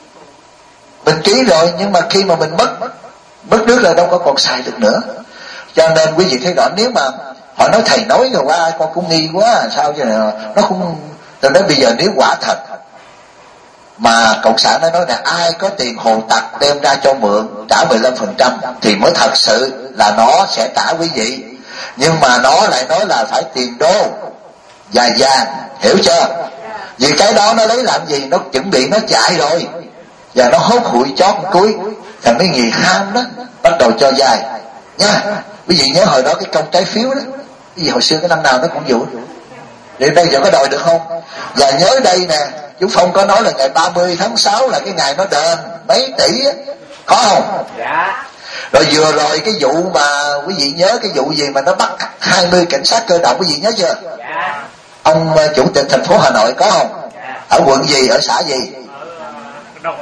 mình ký rồi, nhưng mà khi mà mình mất mất nước là đâu có còn xài được nữa. Cho nên quý vị thấy rõ, nếu mà họ nói thầy nói rồi qua con cũng nghi quá, sao chứ nó không. Tôi nói bây giờ nếu quả thật mà Cộng sản nó nói là ai có tiền Hồ Tặc đem ra cho mượn trả mười lăm phần trăm thì mới thật sự là nó sẽ trả quý vị. Nhưng mà nó lại nói là phải tiền đô và vàng, hiểu chưa? Vì cái đó nó lấy làm gì? Nó chuẩn bị nó chạy rồi, và nó hốt hụi chót cuối. Thằng mấy người ham đó bắt đầu cho dài nha. Quý vị nhớ hồi đó cái công trái phiếu đó, cái gì hồi xưa cái năm nào nó cũng vụ. Đến đây giờ có đòi được không? Và nhớ đây nè, chú Phong có nói là ngày ba mươi tháng sáu là cái ngày nó đền mấy tỷ á, có không? Dạ. Rồi vừa rồi cái vụ mà quý vị nhớ cái vụ gì mà nó bắt hai mươi cảnh sát cơ động, quý vị nhớ chưa? Dạ. Ông chủ tịch thành phố Hà Nội có không? Dạ. Ở quận gì, ở xã gì? Đồng,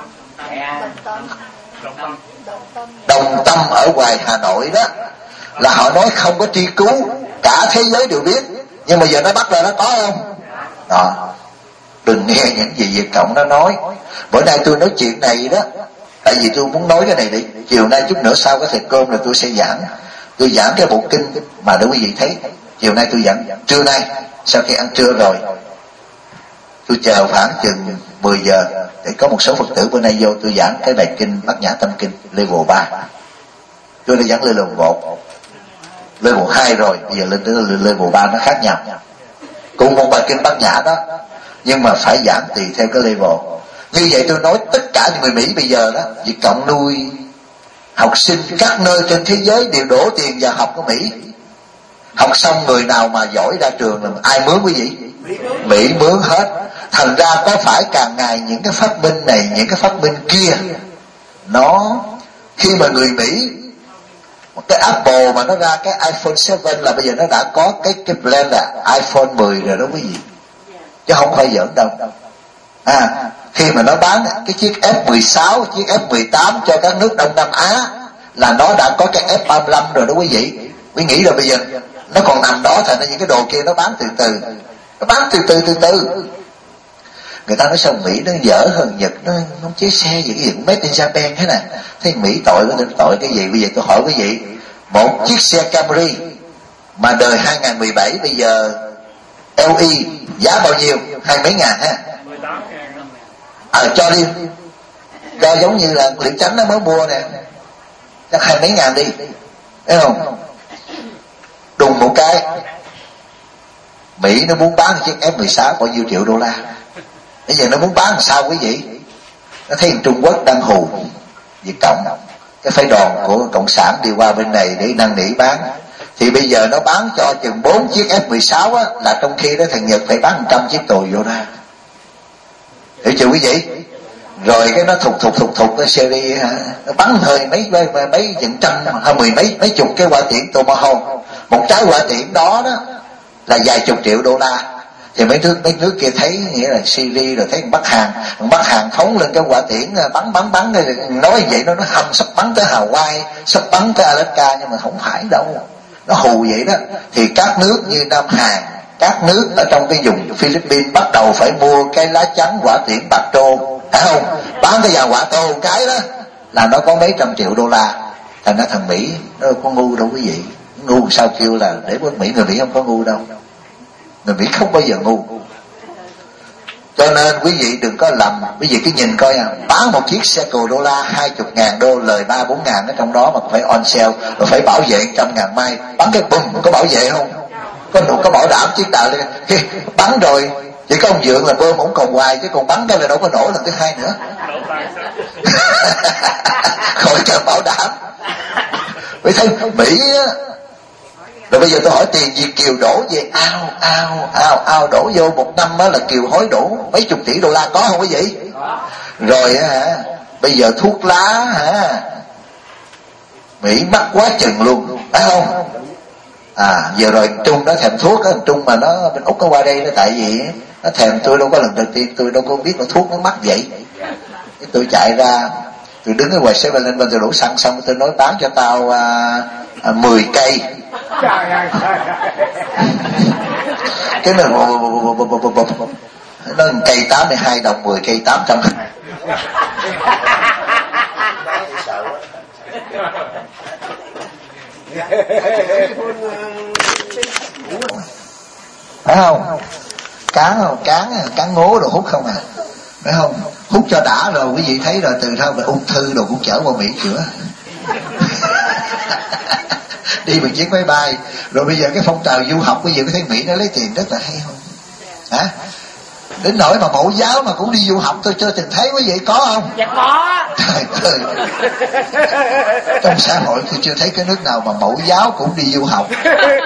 Đồng Tâm ở ngoài Hà Nội đó, là họ nói không có truy cứu, cả thế giới đều biết, nhưng mà giờ nó bắt ra nó có không? Đó. Đừng nghe những gì Việt Cộng nó nói. Bữa nay tôi nói chuyện này đó, tại vì tôi muốn nói cái này đi. Chiều nay chút nữa sau cái thầy cơm là tôi sẽ giảng. Tôi giảng cái bộ kinh mà để quý vị thấy. Chiều nay tôi giảng, trưa nay sau khi ăn trưa rồi, tôi chờ khoảng chừng mười giờ để có một số Phật tử bữa nay vô tôi giảng cái bài kinh Bát Nhã Tâm Kinh level ba. Tôi đã giảng level một, level hai rồi, bây giờ lên tới level ba nó khác nhau. Cùng một bài kinh Bát Nhã đó, nhưng mà phải giảng tùy theo cái level. Như vậy tôi nói tất cả những người Mỹ bây giờ đó, Việt Cộng nuôi học sinh các nơi trên thế giới đều đổ tiền vào học ở Mỹ. Học xong người nào mà giỏi ra trường là ai mướn quý vị? Mỹ mướn hết. Thành ra có phải càng ngày những cái phát minh này, những cái phát minh kia, nó khi mà người Mỹ, cái Apple mà nó ra cái iPhone bảy là bây giờ nó đã có cái cái plan là iPhone mười rồi đó quý vị, chứ không phải giỡn đâu. À, khi mà nó bán cái chiếc F mười sáu, chiếc F mười tám cho các nước Đông Nam Á là nó đã có cái F ba mươi lăm rồi đó quý vị. Quý nghĩ là bây giờ nó còn nằm đó, thành ra những cái đồ kia nó bán từ từ, nó bán từ từ từ từ. Người ta nói sao Mỹ nó dở hơn Nhật, nó nó chế xe gì cái gì cũng made in Japan thế này. Thế Mỹ tội nó tội cái gì? Bây giờ tôi hỏi quý vị, một chiếc xe Camry mà đời hai không một bảy bây giờ lờ e giá bao nhiêu? Hai mấy ngàn ha? Ờ à, cho đi, cho giống như là Liễu Chánh nó mới mua nè, chắc hai mấy ngàn đi, thấy không? Đùng một cái Mỹ nó muốn bán chiếc F mười sáu bao nhiêu triệu đô la. Bây giờ nó muốn bán làm sao quý vị? Nó thấy Trung Quốc đang hù Việt Cộng, cái phái đoàn của Cộng sản đi qua bên này để năn nỉ bán. Thì bây giờ nó bán cho chừng bốn chiếc F mười sáu á, là trong khi đó thằng Nhật phải bán một trăm chiếc tồi vô ra. Hiểu chưa quý vị? Rồi cái nó thục thục thục thục cái series hả? Nó bắn hơi mấy mấy, mấy chừng trăm hay mười mấy mấy chục cái quả tiễn Tomahawk. Một trái quả tiễn đó đó là vài chục triệu đô la. Thì mấy nước mấy nước kia thấy, nghĩa là Syria rồi thấy Bắc Hàn, Bắc Hàn phóng lên cái quả tiễn bắn bắn bắn nói vậy nó nó hầm sắp bắn tới Hawaii, sắp bắn tới Alaska, nhưng mà không phải đâu, nó hù vậy đó. Thì các nước như Nam Hàn, các nước ở trong cái vùng Philippines bắt đầu phải mua cái lá chắn quả tiễn bạc trô, phải không? Bán cái vàng quả tô cái đó là nó có mấy trăm triệu đô la. Thành ra thằng Mỹ nó đâu có ngu đâu quý vị. Ngu sao kêu là để nước Mỹ, người Mỹ không có ngu đâu, người Mỹ không bao giờ ngu. Cho nên quý vị đừng có lầm, quý vị cứ nhìn coi à, bán một chiếc xe cồ đô la hai chục ngàn đô, lời ba bốn ngàn ở trong đó mà phải on sale, rồi phải bảo vệ trăm ngàn mai, bắn cái bùm có bảo vệ không? Có đủ có bảo đảm chiếc đạo lên bắn rồi chỉ có ông Dượng là bơm ổng còn hoài, chứ còn bắn cái là đâu có nổ lần thứ hai nữa. Khỏi cần bảo đảm. Vì thấy Mỹ á, rồi bây giờ tôi hỏi tiền Việt kiều đổ về ao ao ao ao đổ vô một năm đó là kiều hối đổ mấy chục tỷ đô la, có không quý vị? Rồi hả, bây giờ thuốc lá hả, Mỹ mắc quá chừng luôn, phải không? À giờ rồi Trung nó thèm thuốc á, Trung mà nó bên Úc nó qua đây nó tại vì nó thèm, tôi đâu có lần đầu tiên tôi đâu có biết là thuốc nó mắc vậy. Cái tôi chạy ra, tôi đứng ở ngoài seven eleven tôi đổ xăng xong tôi nói bán cho tao à, à, mười cây. Cái này nó cây tám mươi hai đồng, mười cây tám trăm. Phải không? Cán không? Cán cán ngố đồ hút không à, phải không? Hút cho đã rồi quý vị thấy rồi, từ sau về ung thư đồ cũng chở qua Mỹ chữa. Đi bằng chiếc máy bay. Rồi bây giờ cái phong trào du học, bây giờ có thấy Mỹ nó lấy tiền rất là hay không? Hả? Đến nỗi mà mẫu giáo mà cũng đi du học tôi chưa từng thấy, quý vị có không? Dạ có. Trời ơi, trong xã hội tôi chưa thấy cái nước nào mà mẫu giáo cũng đi du học.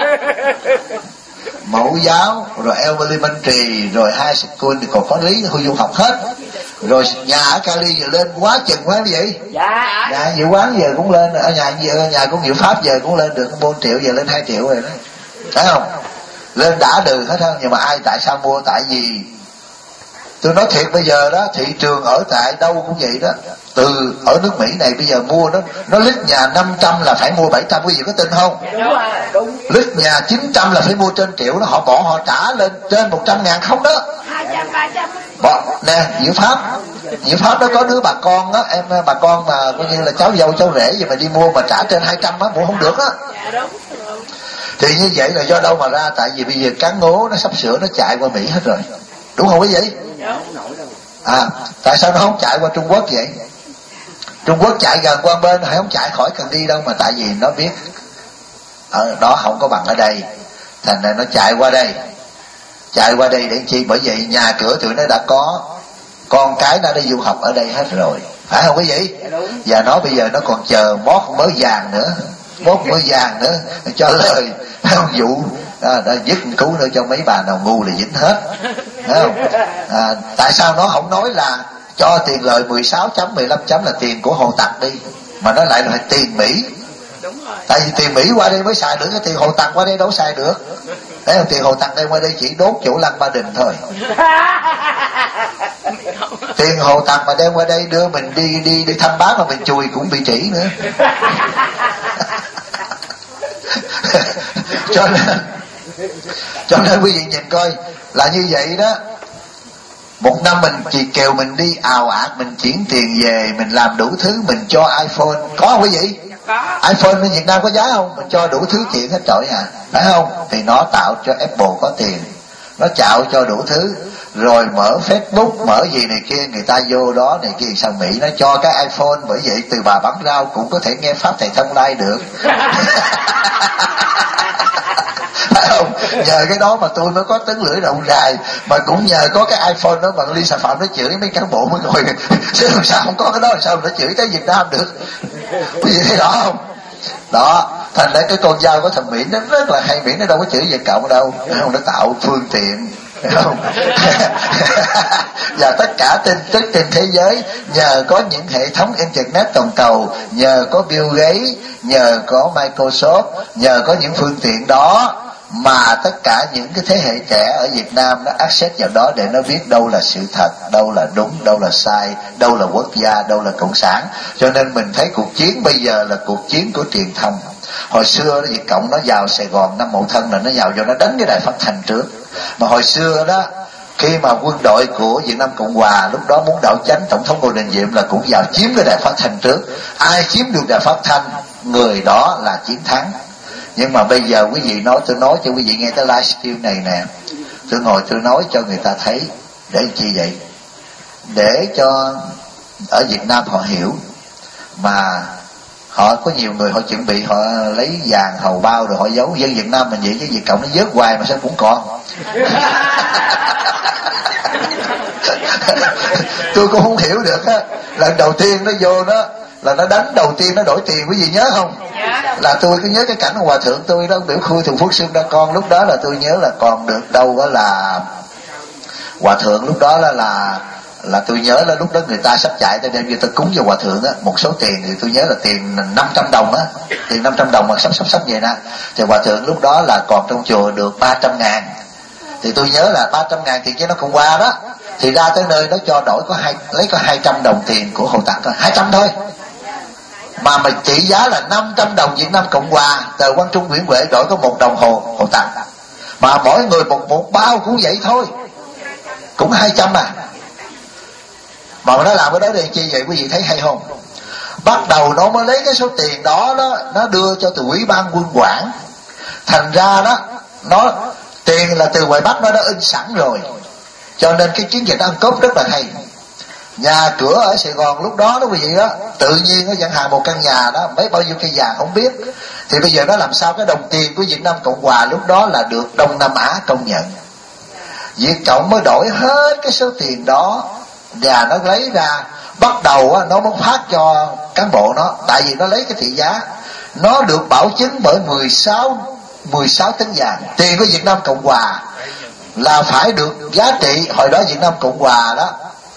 Mẫu giáo rồi elementary rồi high school thì còn có lý thôi du học hết. Rồi nhà ở Cali giờ lên quá chừng quá như vậy. Dạ. Nhà dự quán giờ cũng lên, ở nhà giờ nhà của Hiệu Pháp giờ cũng lên được bốn triệu, giờ lên hai triệu rồi đó, phải không? Lên đã được hết không? Nhưng mà ai tại sao mua? Tại vì tôi nói thiệt bây giờ đó, thị trường ở tại đâu cũng vậy đó. Từ ở nước Mỹ này bây giờ mua nó nó lít nhà năm trăm là phải mua bảy trăm, quý vị có tin không? Đúng rồi, đúng. Lít nhà chín trăm là phải mua trên triệu đó, họ bỏ họ trả lên trên một trăm ngàn không đó. hai trăm, ba trăm. Bỏ, nè, Diệu Pháp, Diệu Pháp đó có đứa bà con đó, em bà con mà coi như là cháu dâu cháu rể gì mà đi mua mà trả trên hai trăm á, mua không được á. Dạ đúng. Thì như vậy là do đâu mà ra? Tại vì bây giờ cán ngố nó sắp sửa nó chạy qua Mỹ hết rồi, đúng không quý vị? À, tại sao nó không chạy qua Trung Quốc vậy? Trung Quốc chạy gần qua bên, hay không chạy khỏi cần đi đâu, mà tại vì nó biết ở đó không có bằng ở đây, thành ra nó chạy qua đây. Chạy qua đây để chi? Bởi vậy nhà cửa tụi nó đã có, con cái nó đi du học ở đây hết rồi, phải không quý vị? Và nó bây giờ nó còn chờ mót mớ vàng nữa, mót mớ vàng nữa cho lời không vụ à, đã dứt cứu nữa cho mấy bà nào ngu là dính hết, phải không? À, tại sao nó không nói là cho tiền lời mười sáu chấm mười lăm chấm là tiền của Hồ Tặc đi, mà nó lại là tiền Mỹ? Đúng rồi. Tại vì tiền Mỹ qua đây mới xài được, cái tiền Hồ Tặc qua đây đâu xài được. Đấy không? Tiền Hồ Tặc đem qua đây chỉ đốt chỗ Lăng Ba Đình thôi. Tiền Hồ Tặc mà đem qua đây đưa mình đi đi đi thăm bác mà mình chùi cũng bị chỉ nữa. cho nên cho nên quý vị nhìn coi là như vậy đó. Một năm mình chỉ kêu mình đi ào ạt, mình chuyển tiền về, mình làm đủ thứ, mình cho iPhone. Có không quý vị? Có. iPhone bên Việt Nam có giá không? Mình cho đủ thứ chuyện hết trọi à, phải không? Thì nó tạo cho Apple có tiền, nó chạo cho đủ thứ, rồi mở Facebook, mở gì này kia, người ta vô đó này kia. Sang Mỹ nó cho cái iPhone, bởi vậy từ bà bán rau cũng có thể nghe pháp thầy thông lai được. Phải không? Nhờ cái đó mà tôi mới có tấn lưỡi rộng dài, mà cũng nhờ có cái iPhone đó mà Ly Xà Phạm nó chửi mấy cán bộ mới ngồi. Chứ làm sao không có cái đó, làm sao nó chửi tới Việt Nam được? Quý vị thấy rõ không? Đó, thành ra cái con dao của thằng Mỹ nó rất là hay. Mỹ nó đâu có chửi Việt Cộng đâu, không, nó tạo phương tiện, không? Và tất cả tin tức trên thế giới nhờ có những hệ thống internet toàn cầu, nhờ có Bill Gates, nhờ có Microsoft, nhờ có những phương tiện đó mà tất cả những cái thế hệ trẻ ở Việt Nam nó access vào đó để nó biết đâu là sự thật, đâu là đúng, đâu là sai, đâu là quốc gia, đâu là cộng sản. Cho nên mình thấy cuộc chiến bây giờ là cuộc chiến của truyền thông. Hồi xưa Việt Cộng nó vào Sài Gòn năm Mậu Thân là nó vào cho nó đánh cái đài phát thanh trước. Mà hồi xưa đó, khi mà quân đội của Việt Nam Cộng Hòa lúc đó muốn đảo chánh tổng thống Ngô Đình Diệm là cũng vào chiếm cái đài phát thanh trước. Ai chiếm được đài phát thanh, người đó là chiến thắng. Nhưng mà bây giờ quý vị nói, tôi nói cho quý vị nghe cái livestream này nè, tôi ngồi tôi nói cho người ta thấy. Để chi vậy? Để cho ở Việt Nam họ hiểu. Mà họ có nhiều người họ chuẩn bị, họ lấy vàng hầu bao rồi họ giấu. Dân Việt Nam mình vậy chứ Việt Cộng nó vớt hoài mà sao cũng còn. Tôi cũng không hiểu được á. Lần đầu tiên nó vô đó là nó đánh đầu tiên nó đổi tiền, quý vị nhớ không? Là tôi cứ nhớ cái cảnh hòa thượng tôi đó biểu khui Thường Phước Xương Đa Con. Lúc đó là tôi nhớ là còn được đâu đó là hòa thượng lúc đó là là là tôi nhớ là lúc đó người ta sắp chạy tới đem vô tôi cúng cho hòa thượng á một số tiền, thì tôi nhớ là tiền năm trăm đồng á, tiền năm trăm đồng mà sắp sắp sắp về nè. Thì hòa thượng lúc đó là còn trong chùa được ba trăm ngàn. Thì tôi nhớ là ba trăm ngàn tiền chứ nó không qua đó. Thì ra tới nơi nó cho đổi có hai, lấy có hai trăm đồng tiền của Hồ Tặng thôi, hai trăm thôi. Mà mà trị giá là năm trăm đồng Việt Nam Cộng Hòa, tờ Quang Trung Nguyễn Huệ đổi có một đồng hồ Hồ Tặng. Mà mỗi người một một bao cũng vậy thôi, cũng hai trăm à. Mà nó làm cái đó để chi vậy quý vị thấy hay không? Bắt đầu nó mới lấy cái số tiền đó đó, nó đưa cho từ Ủy ban Quân quản. Thành ra đó, nó tiền là từ ngoài Bắc nó đã in sẵn rồi. Cho nên cái chiến dịch ăn cốp rất là hay. Nhà cửa ở Sài Gòn lúc đó đó quý vị đó, tự nhiên nó dẫn hàng một căn nhà đó mấy bao nhiêu cây vàng không biết. Thì bây giờ nó làm sao cái đồng tiền của Việt Nam Cộng Hòa lúc đó là được Đông Nam Á công nhận. Việt Cộng mới đổi hết cái số tiền đó và nó lấy ra. Bắt đầu á, nó muốn phát cho cán bộ nó, tại vì nó lấy cái thị giá, nó được bảo chứng bởi mười sáu mười sáu tấn vàng. Tiền của Việt Nam Cộng Hòa là phải được giá trị. Hồi đó Việt Nam Cộng Hòa đó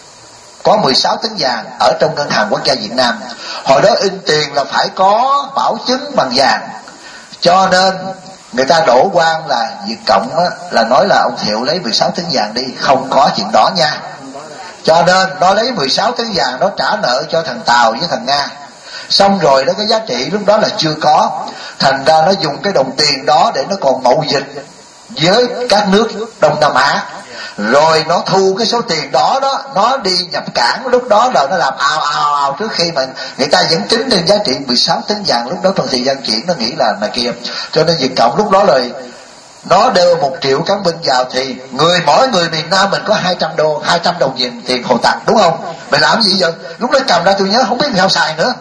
có mười sáu tấn vàng ở trong ngân hàng quốc gia Việt Nam. Hồi đó in tiền là phải có bảo chứng bằng vàng. Cho nên người ta đổ quan là Việt Cộng á, là nói là ông Thiệu lấy mười sáu tấn vàng đi. Không có chuyện đó nha. Cho nên nó lấy mười sáu tấn vàng nó trả nợ cho thằng Tàu với thằng Nga. Xong rồi đó, cái giá trị lúc đó là chưa có. Thành ra nó dùng cái đồng tiền đó để nó còn mậu dịch với các nước Đông Nam Á. Rồi nó thu cái số tiền đó đó, nó đi nhập cảng. Lúc đó là nó làm ào ào ào trước khi mà người ta vẫn tính trên giá trị mười sáu tấn vàng. Lúc đó trong thời gian chuyển nó nghĩ là này kia. Cho nên Việt Cộng lúc đó là nó đưa một triệu cán binh vào, thì người mỗi người miền Nam mình có hai trăm đô, hai trăm đồng tiền tiền Hồ Tặng, đúng không? Mày làm gì vậy? Lúc đó cầm ra tôi nhớ không biết sao xài nữa.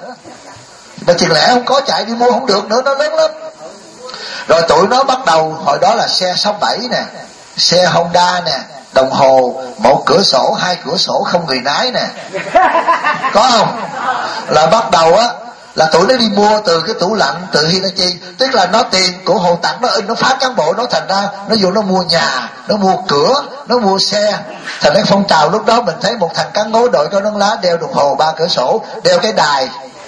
Mà tiền lẻ không có, chạy đi mua không được nữa, nó lớn lắm. Rồi tụi nó bắt đầu, hồi đó là xe sáu bảy nè, xe Honda nè, đồng hồ một cửa sổ, hai cửa sổ không người lái nè, có không? Là bắt đầu á là tụi nó đi mua từ cái tủ lạnh, từ Hitachi. Tức là nó tiền của Hồ Tặng nó in, nó phát cán bộ nó, thành ra nó vô nó mua nhà, nó mua cửa, nó mua xe. Thành ra phong trào lúc đó mình thấy một thằng cán ngố đội có nón lá, đeo đồng hồ ba cửa sổ, đeo cái đài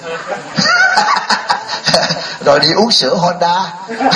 rồi đi uống sữa Honda.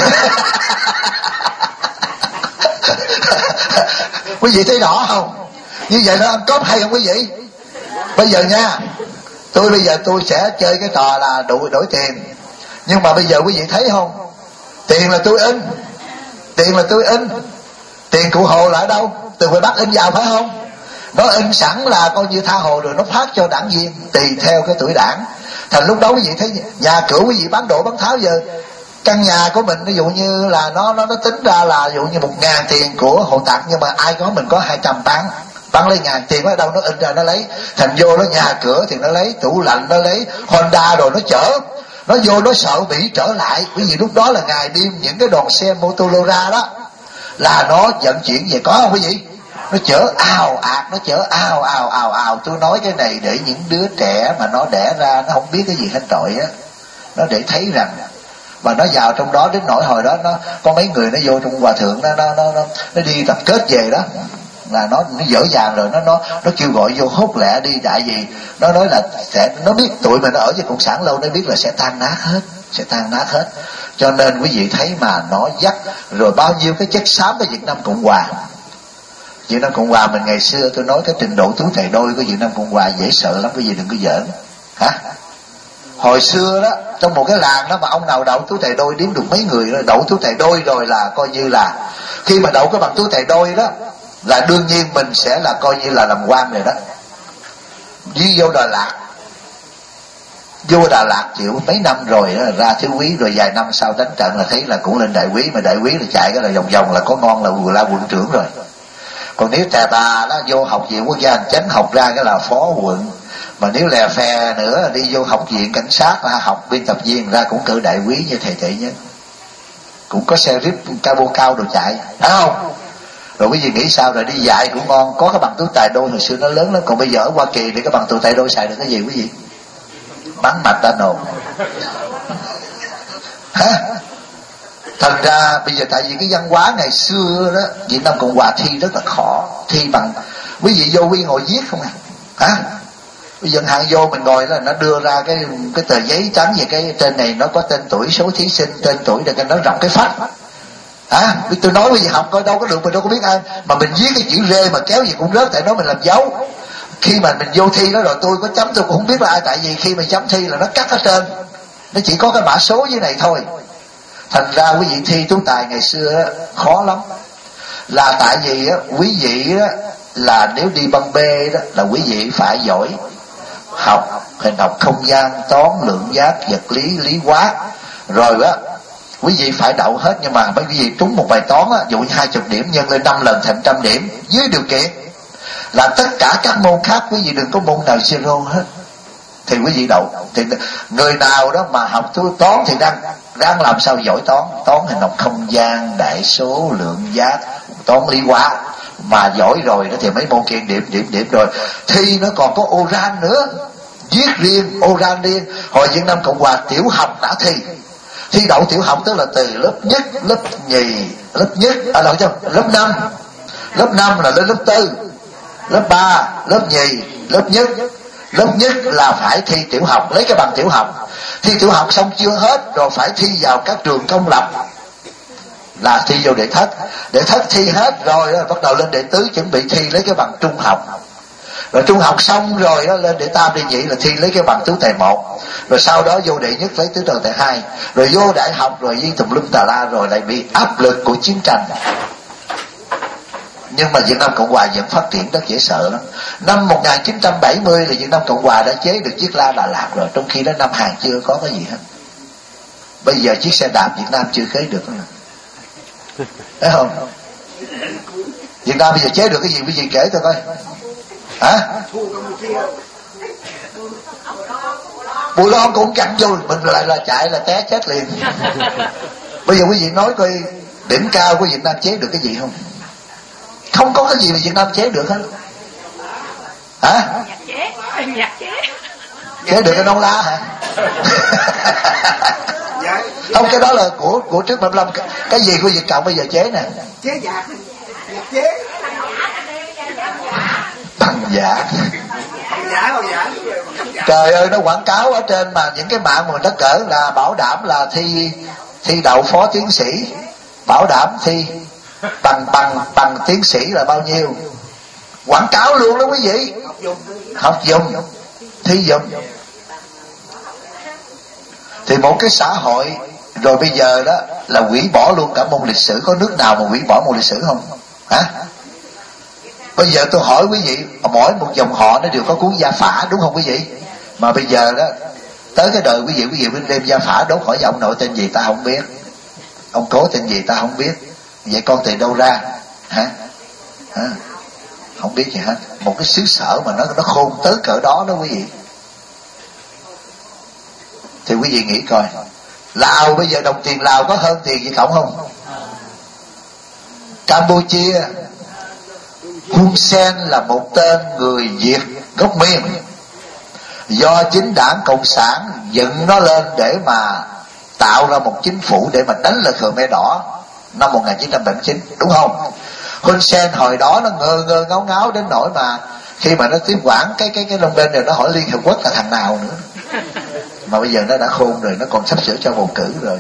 Quý vị thấy rõ không? Như vậy nó ăn cốp hay không quý vị? Bây giờ nha, tôi bây giờ tôi sẽ chơi cái trò là đổi, đổi tiền. Nhưng mà bây giờ quý vị thấy không? Tiền là tôi in, tiền là tôi in. Tiền cụ Hồ là ở đâu? Từ ngoài Bắc in vào phải không? Nó in sẵn là coi như tha hồ rồi nó phát cho đảng viên tùy theo cái tuổi đảng. Thành lúc đó quý vị thấy nhà cửa quý vị bán đổ bán tháo giờ căn nhà của mình ví dụ như là nó nó nó tính ra là ví dụ như một ngàn tiền của hộ tặng, nhưng mà ai có mình có hai trăm bán bán lấy ngàn tiền ở đâu nó in ra nó lấy. Thành vô nó nhà cửa thì nó lấy, tủ lạnh nó lấy, Honda rồi nó chở, nó vô nó sợ bị trở lại. Quý vị lúc đó là ngày đêm những cái đoàn xe Motorola đó là nó vận chuyển về, có không quý vị? Nó chở ào ạt, nó chở ào ào ào ào. Tôi nói cái này để những đứa trẻ mà nó đẻ ra nó không biết cái gì hết trọi á, nó để thấy rằng mà nó vào trong đó đến nỗi hồi đó nó có mấy người nó vô trong hòa thượng nó nó nó nó, nó đi tập kết về đó là nó nó dở dàng rồi nó nó nó kêu gọi vô hốt lẹ đi. Tại vì nó nói là sẽ, nó biết tụi mình nó ở với cộng sản lâu, nó biết là sẽ tan nát hết, sẽ tan nát hết. Cho nên quý vị thấy mà nó dắt rồi bao nhiêu cái chất xám ở Việt Nam Cộng Hòa. Việt Nam Cộng Hòa mình ngày xưa tôi nói cái trình độ túi thầy đôi của Việt Nam Cộng Hòa dễ sợ lắm, quý vị đừng có giỡn hả. Hồi xưa đó trong một cái làng đó mà ông nào đậu túi thầy đôi đếm được mấy người đó, đậu túi thầy đôi rồi là coi như là khi mà đậu cái bằng túi thầy đôi đó là đương nhiên mình sẽ là coi như là làm quan rồi đó. Đi vô Đà Lạt, vô Đà Lạt chịu mấy năm rồi đó, ra thiếu quý rồi vài năm sau đánh trận là thấy là cũng lên đại quý, mà đại quý là chạy cái là vòng vòng là có ngon là vừa la quận trưởng rồi. Còn nếu tà tà đó vô học viện quốc gia hành chánh học ra cái là phó quận, mà nếu lè phe nữa đi vô học viện cảnh sát là học biên tập viên ra cũng cử đại quý như thầy tệ nhất, cũng có xe rip cabo cao đồ chạy, phải không? Rồi quý vị nghĩ sao? Rồi đi dạy cũng ngon, có cái bằng túi tài đôi hồi xưa nó lớn lắm. Còn bây giờ ở Hoa Kỳ thì cái bằng túi tài đôi xài được cái gì quý vị? Bắn mạch ta nổ hả? Thật ra bây giờ tại vì cái văn hóa ngày xưa đó Việt Nam Cộng Hòa thi rất là khó, thi bằng quý vị vô quy ngồi viết không à hả? Bây giờ hạng vô mình ngồi là nó đưa ra cái cái tờ giấy trắng về cái trên này nó có tên tuổi số thí sinh, tên tuổi để nó rộng cái phách hả? Tôi nói bây giờ học coi đâu có được, mình đâu có biết ai mà mình viết cái chữ rê mà kéo gì cũng rớt, tại nó mình làm dấu. Khi mà mình vô thi đó rồi tôi có chấm tôi cũng không biết là ai, tại vì khi mà chấm thi là nó cắt ở trên, nó chỉ có cái mã số dưới này thôi. Thành ra quý vị thi tú tài ngày xưa đó, khó lắm, là tại vì á, quý vị đó, là nếu đi băng B đó là quý vị phải giỏi học hình học không gian, toán, lượng giác, vật lý, lý hóa, rồi đó quý vị phải đậu hết. Nhưng mà bởi vì trúng một bài toán á, dụ như hai chục điểm nhân lên năm lần thành trăm điểm, dưới điều kiện là tất cả các môn khác quý vị đừng có môn nào zero hết thì quý vị đậu. Thì người nào đó mà học toán thì đang đang làm sao giỏi toán, toán hình học không gian, đại số, lượng giác, toán lý hóa mà giỏi rồi đó thì mấy môn kia điểm điểm điểm rồi. Thi nó còn có oral nữa, viết riêng, oral riêng. Hồi Việt Nam Cộng Hòa tiểu học đã thi, thi đậu tiểu học tức là từ lớp nhất, lớp nhì, lớp nhất, à đâu chứ, lớp năm, lớp năm là lên lớp tư, lớp ba, lớp nhì, lớp nhất. Lớp nhất là phải thi tiểu học, lấy cái bằng tiểu học. Thi tiểu học xong chưa hết rồi phải thi vào các trường công lập, là thi vô đệ thất. Đệ thất thi hết rồi đó, bắt đầu lên đệ tứ chuẩn bị thi lấy cái bằng trung học. Rồi trung học xong rồi đó, lên đệ tam đệ nhị là thi lấy cái bằng tứ tài một. Rồi sau đó vô đệ nhất lấy tứ tài tài hai. Rồi vô đại học rồi viên tùm lum tà la, rồi lại bị áp lực của chiến tranh. Nhưng mà Việt Nam Cộng Hòa vẫn phát triển rất dễ sợ lắm. Năm một nghìn chín trăm bảy mươi là Việt Nam Cộng Hòa đã chế được chiếc la Đà Lạt rồi, trong khi đó Nam Hàn chưa có cái gì hết. Bây giờ chiếc xe đạp Việt Nam chưa chế được nữa. Thấy không? Việt Nam bây giờ chế được cái gì, quý vị kể tôi coi. Hả? Bùi Loan cũng cặn vô, mình lại là chạy là té chết liền. Bây giờ quý vị nói coi đỉnh cao của Việt Nam chế được cái gì không? Không có cái gì mà Việt Nam chế được hết. Hả? Chế được cái nông la hả? Không, cái đó là của của trước bảy mươi lăm. Cái gì của Việt Cộng bây giờ chế nè? Chế nhạc, nhạc chế. Bằng giả. Giả không giả? Trời ơi, nó quảng cáo ở trên mà những cái mạng mà nó cỡ là bảo đảm là thi thi đậu phó tiến sĩ, bảo đảm thi bằng bằng bằng tiến sĩ là bao nhiêu, quảng cáo luôn đó quý vị. Học dùng, thi dùng. Thì một cái xã hội rồi bây giờ đó là hủy bỏ luôn cả môn lịch sử. Có nước nào mà hủy bỏ môn lịch sử không? Hả? Bây giờ tôi hỏi quý vị, mỗi một dòng họ nó đều có cuốn gia phả, đúng không quý vị? Mà bây giờ đó tới cái đời quý vị, quý vị mới đem gia phả đốt, hỏi ông nội tên gì ta không biết, ông cố tên gì ta không biết, vậy con từ đâu ra hả? Hả? Không biết gì hết. Một cái xứ sở mà nó nó khôn tới cỡ đó đó quý vị, thì quý vị nghĩ coi, Lào bây giờ đồng tiền Lào có hơn tiền Việt Cộng không? Campuchia, Hun Sen là một tên người Việt gốc Miên, do chính đảng Cộng sản dựng nó lên để mà tạo ra một chính phủ để mà đánh lại Khmer Đỏ năm một nghìn chín trăm bảy mươi chín, đúng không? Hun Sen hồi đó nó ngơ ngơ ngáo ngáo đến nỗi mà khi mà nó tiếp quản cái cái cái Long Bên này, nó hỏi Liên Hợp Quốc là thằng nào nữa. Mà bây giờ nó đã khôn rồi, nó còn sắp sửa cho bầu cử rồi.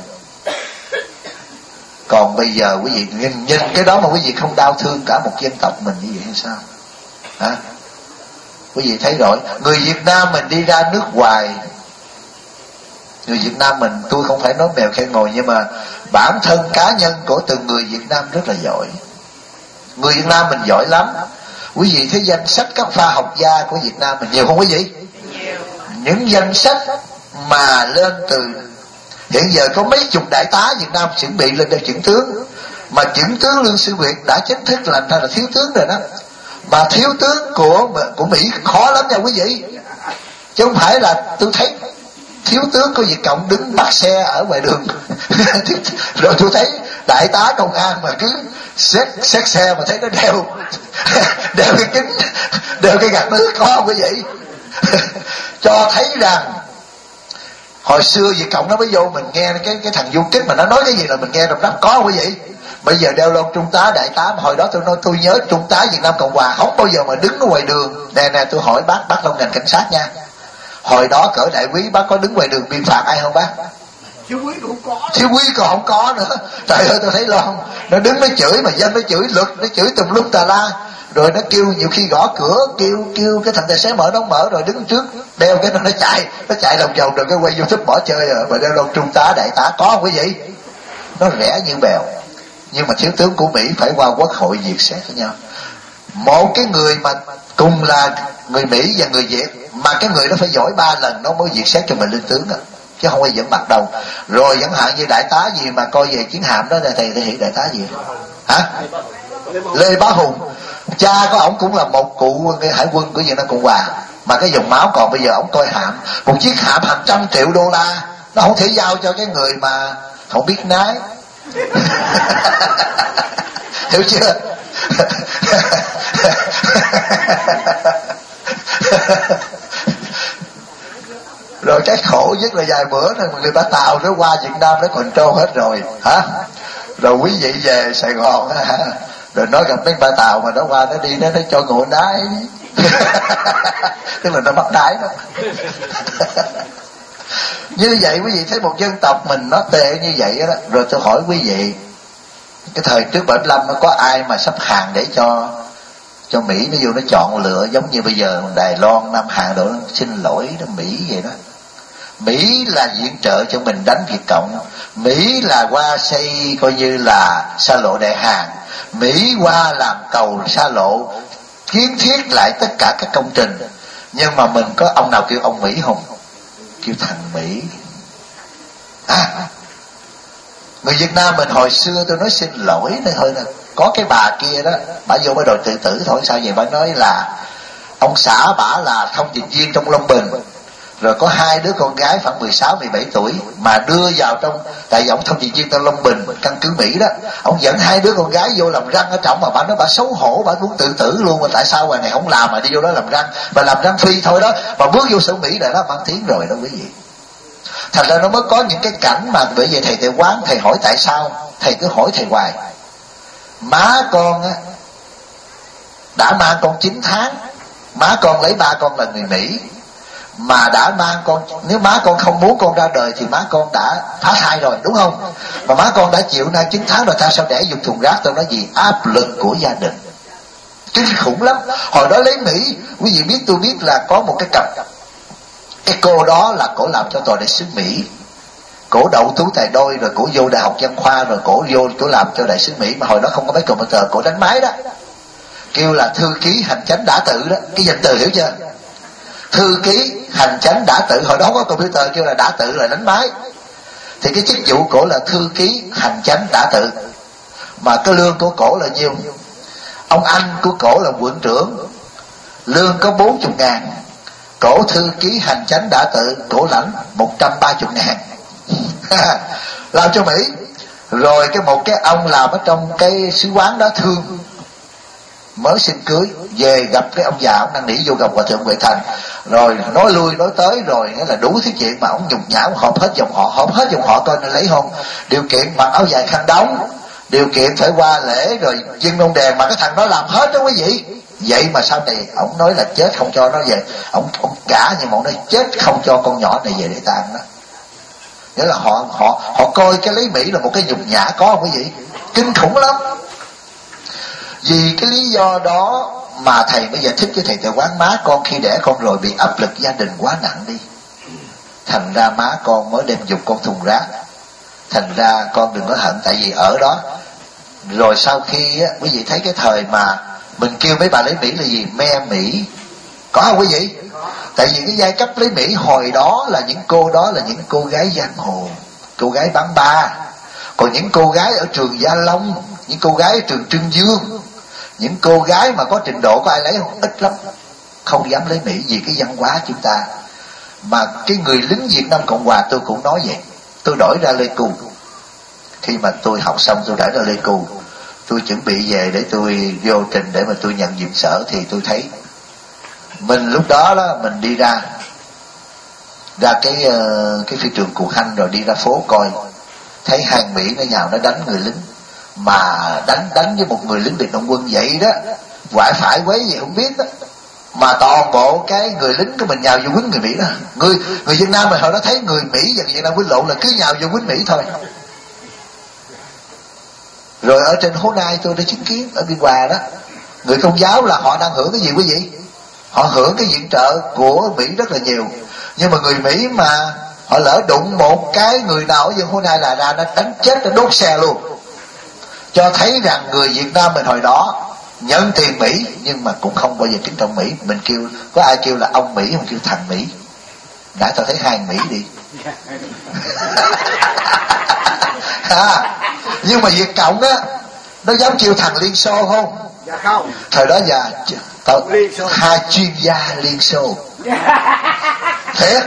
Còn bây giờ quý vị nhìn, nhìn cái đó mà quý vị không đau thương cả một dân tộc mình như vậy hay sao? Hả? Quý vị thấy rồi, người Việt Nam mình đi ra nước ngoài, người Việt Nam mình, tôi không phải nói mèo khen ngồi, nhưng mà bản thân cá nhân của từng người Việt Nam rất là giỏi. Người Việt Nam mình giỏi lắm. Quý vị thấy danh sách các khoa học gia của Việt Nam mình nhiều không quý vị? Nhiều. Những danh sách mà lên từ hiện giờ có mấy chục đại tá Việt Nam chuẩn bị lên để chuẩn tướng, mà chuẩn tướng Lương Sư Việt đã chính thức làm ra là thiếu tướng rồi đó. Mà thiếu tướng của của Mỹ khó lắm nha quý vị, chứ không phải là tôi thấy thiếu tướng của Việt Cộng đứng bắt xe ở ngoài đường rồi tôi thấy đại tá công an mà cứ xét xét xe mà thấy nó đeo đeo cái kính, đeo cái gạt nước, có không quý vị? Cho thấy rằng hồi xưa Việt Cộng nó mới vô, mình nghe cái cái thằng du kích mà nó nói cái gì là mình nghe đọc đáp, có không quý vị? Bây giờ đeo lon trung tá đại tá, mà hồi đó tôi nói tôi nhớ trung tá Việt Nam Cộng Hòa không bao giờ mà đứng ở ngoài đường. Nè nè tôi hỏi bác, bác trong ngành cảnh sát nha, hồi đó cỡ đại quý bác có đứng ngoài đường biên phạt ai không bác? Thiếu quý cũng có, thiếu quý còn không có nữa. Trời ơi tôi thấy lon nó đứng nó chửi, mà dân nó chửi luật, nó chửi tùm lum tà la, rồi nó kêu, nhiều khi gõ cửa kêu kêu cái thằng tài xế mở, nó mở, rồi đứng trước đeo cái nó nó chạy nó chạy lòng vòng, rồi cái quay YouTube bỏ chơi rồi, mà đeo lon trung tá đại tá, có không quý vị? Nó rẻ như bèo. Nhưng mà thiếu tướng của Mỹ phải qua quốc hội duyệt xét với nhau. Một cái người mà cùng là người Mỹ và người Việt, mà cái người đó phải giỏi ba lần nó mới duyệt xét cho mình lên tướng à, chứ không ai dẫn mặt đâu. Rồi chẳng hạn như đại tá gì mà coi về chiến hạm đó, thầy thể hiện đại tá gì hả? Lê Bá Hùng, cha của ổng cũng là một cụ hải quân của Việt Nam Cộng Hòa, mà cái dòng máu còn bây giờ ổng coi hạm, một chiếc hạm hàng trăm triệu đô la, nó không thể giao cho cái người mà không biết lái. Hiểu chưa? Rồi cái khổ nhất là vài bữa này mà người ta tàu nó qua Việt Nam nó còn trâu hết rồi hả? Rồi quý vị về Sài Gòn hả? Rồi nó gặp mấy ba tàu mà nó qua nó đi nó nó cho ngộ đái. Tức là nó bắt đái đó. Như vậy quý vị thấy một dân tộc mình nó tệ như vậy đó. Rồi tôi hỏi quý vị, cái thời trước bảy mươi lăm nó có ai mà sắp hàng để cho cho Mỹ nó vô nó chọn lựa giống như bây giờ Đài Loan, Nam Hàn đồ, xin lỗi đó Mỹ vậy đó. Mỹ là viện trợ cho mình đánh Việt Cộng, Mỹ là qua xây coi như là xa lộ Đại Hàn, Mỹ qua làm cầu xa lộ, kiến thiết lại tất cả các công trình. Nhưng mà mình có ông nào kêu ông Mỹ không? Kêu thằng Mỹ. À, người Việt Nam mình hồi xưa tôi nói xin lỗi này thôi nè, có cái bà kia đó, bà vô bà đòi tự tử thôi, sao vậy? Bà nói là ông xã bả là thông dịch viên trong Long Bình, rồi có hai đứa con gái khoảng mười sáu mười bảy tuổi mà đưa vào trong, tại vì ông thông dịch viên trong Long Bình căn cứ Mỹ đó, ông dẫn hai đứa con gái vô làm răng ở trong, mà bà nói bà xấu hổ, bà muốn tự tử luôn, mà tại sao ngoài này không làm mà đi vô đó làm răng, và làm răng phi thôi đó, mà bước vô sở Mỹ là nó mang tiếng rồi đó quý vị. Thành ra nó mới có những cái cảnh mà bởi vì thầy tại quán thầy hỏi tại sao, thầy cứ hỏi thầy hoài. Má con á đã mang con chín tháng, má con lấy ba con là người Mỹ, mà đã mang con, nếu má con không muốn con ra đời thì má con đã phá thai rồi, đúng không? Mà má con đã chịu nay chín tháng rồi, ta sao để dùng thùng rác? Tôi nói gì? Áp lực của gia đình kinh khủng lắm. Hồi đó lấy Mỹ, quý vị biết, tôi biết là có một cái cặp, cái cô đó là cổ làm cho tòa đại sứ Mỹ, cổ đậu tú tài đôi, rồi cổ vô đại học văn khoa, rồi cổ vô cổ làm cho đại sứ Mỹ, mà hồi đó không có máy computer, cổ đánh máy đó. kêu là thư ký hành chánh đã tự đó, cái danh từ hiểu chưa? Thư ký hành chánh đã tự, hồi đó có computer kêu là đã tự là đánh máy, thì cái chức vụ cổ là thư ký hành chánh đã tự. Mà cái lương của cổ là nhiêu? Ông anh của cổ là quận trưởng, lương có bốn mươi ngàn, cổ thư ký hành chánh đã tự, cổ lãnh một trăm ba mươi ngàn làm cho Mỹ. Rồi cái một cái ông làm ở trong cái sứ quán đó thương, mới xin cưới, về gặp cái ông già, ông năn nỉ vô gặp hòa thượng Huệ Thành, rồi nói lui nói tới, rồi nghĩa là đủ thứ chuyện mà ông nhục nhã, họp hết dòng họ, họp hết dòng họ coi nên lấy hôn, điều kiện mặc áo dài khăn đóng, điều kiện phải qua lễ rồi dân nông đèn, mà cái thằng đó làm hết đó quý vị. Vậy mà sau này ông nói là chết không cho nó về, ông ông cả nhưng mà ông nói chết không cho con nhỏ này về để tang đó. Nghĩa là họ họ họ coi cái lấy Mỹ là một cái nhục nhã, có không quý vị? Kinh khủng lắm. Vì cái lý do đó mà thầy mới giải thích với thầy tại quán, má con khi đẻ con rồi bị áp lực gia đình quá nặng đi, thành ra má con mới đem giục con thùng rác. Thành ra con đừng có hận, tại vì ở đó rồi sau khi á, quý vị thấy cái thời mà mình kêu mấy bà lấy Mỹ là gì? Me Mỹ, có không quý vị? Tại vì cái giai cấp lấy Mỹ hồi đó là những cô đó là những cô gái giang hồ, cô gái bán ba. Còn những cô gái ở trường Gia Long, những cô gái ở trường Trưng Dương, những cô gái mà có trình độ có ai lấy không? Ít lắm, không dám lấy Mỹ vì cái văn hóa chúng ta. Mà cái người lính Việt Nam Cộng Hòa tôi cũng nói vậy. Tôi đổi ra Lê Cù, khi mà tôi học xong tôi đổi ra Lê Cù, tôi chuẩn bị về để tôi vô trình để mà tôi nhận nhiệm sở, thì tôi thấy mình lúc đó đó mình đi ra ra cái cái phi trường Cù Hanh, rồi đi ra phố coi, thấy hàng Mỹ nó nhào nó đánh người lính, mà đánh đánh với một người lính Việt Cộng quân vậy đó, quải phải quấy gì không biết đó, mà toàn bộ cái người lính của mình nhào vô quýnh người Mỹ đó. Người người Việt Nam mà hồi đó thấy người Mỹ và người Việt Nam quýnh lộn là cứ nhào vô quýnh Mỹ thôi. Rồi ở trên Hố Nai tôi đã chứng kiến ở Biên Hòa đó, người Công giáo là họ đang hưởng cái gì quý vị? Họ hưởng cái viện trợ của Mỹ rất là nhiều, nhưng mà người Mỹ mà họ lỡ đụng một cái người nào ở dân Hố Nai là ra nó đánh chết, nó đốt xe luôn. Cho thấy rằng người Việt Nam mình hồi đó nhận tiền Mỹ nhưng mà cũng không bao giờ kính trọng Mỹ. Mình kêu, có ai kêu là ông Mỹ, mình kêu thằng Mỹ. Đã tao thấy hai Mỹ đi à, nhưng mà Việt Cộng á, nó dám kêu thằng Liên Xô không? Dạ không. Thời đó giờ tao hai chuyên gia Liên Xô thiệt.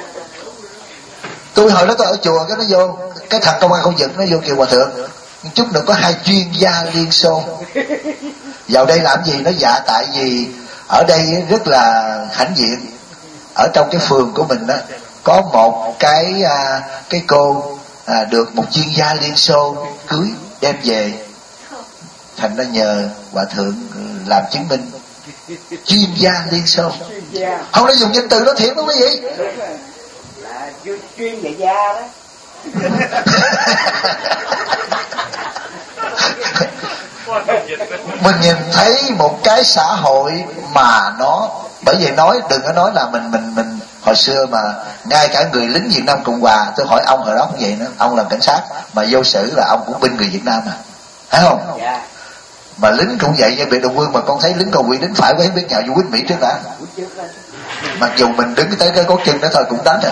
Tôi hồi đó tôi ở chùa, cái nó vô, cái thằng công an không giật nó vô kêu hòa thượng chút nữa có hai chuyên gia Liên Xô vào đây làm gì? Nó dạ tại vì ở đây rất là hãnh diện, ở trong cái phường của mình đó có một cái à, cái cô à, được một chuyên gia Liên Xô cưới đem về, thành ra nhờ hòa thượng làm chứng minh chuyên gia Liên Xô. Không có dùng danh từ đó thiệt đó quý vị. Là chuyên về da đó. Mình nhìn thấy một cái xã hội mà nó, bởi vì nói đừng có nói là mình mình mình hồi xưa mà ngay cả người lính Việt Nam Cộng Hòa, tôi hỏi ông hồi đó cũng vậy nữa, ông làm cảnh sát mà vô xử là ông cũng binh người Việt Nam mà, phải không? Dạ. Mà lính cũng vậy, như biệt động quân mà con thấy lính còn quỳ đến phải quấy biết nhào vô quýnh Mỹ trước đã, mặc dù mình đứng tới cái gót chân đó thôi cũng đánh rồi.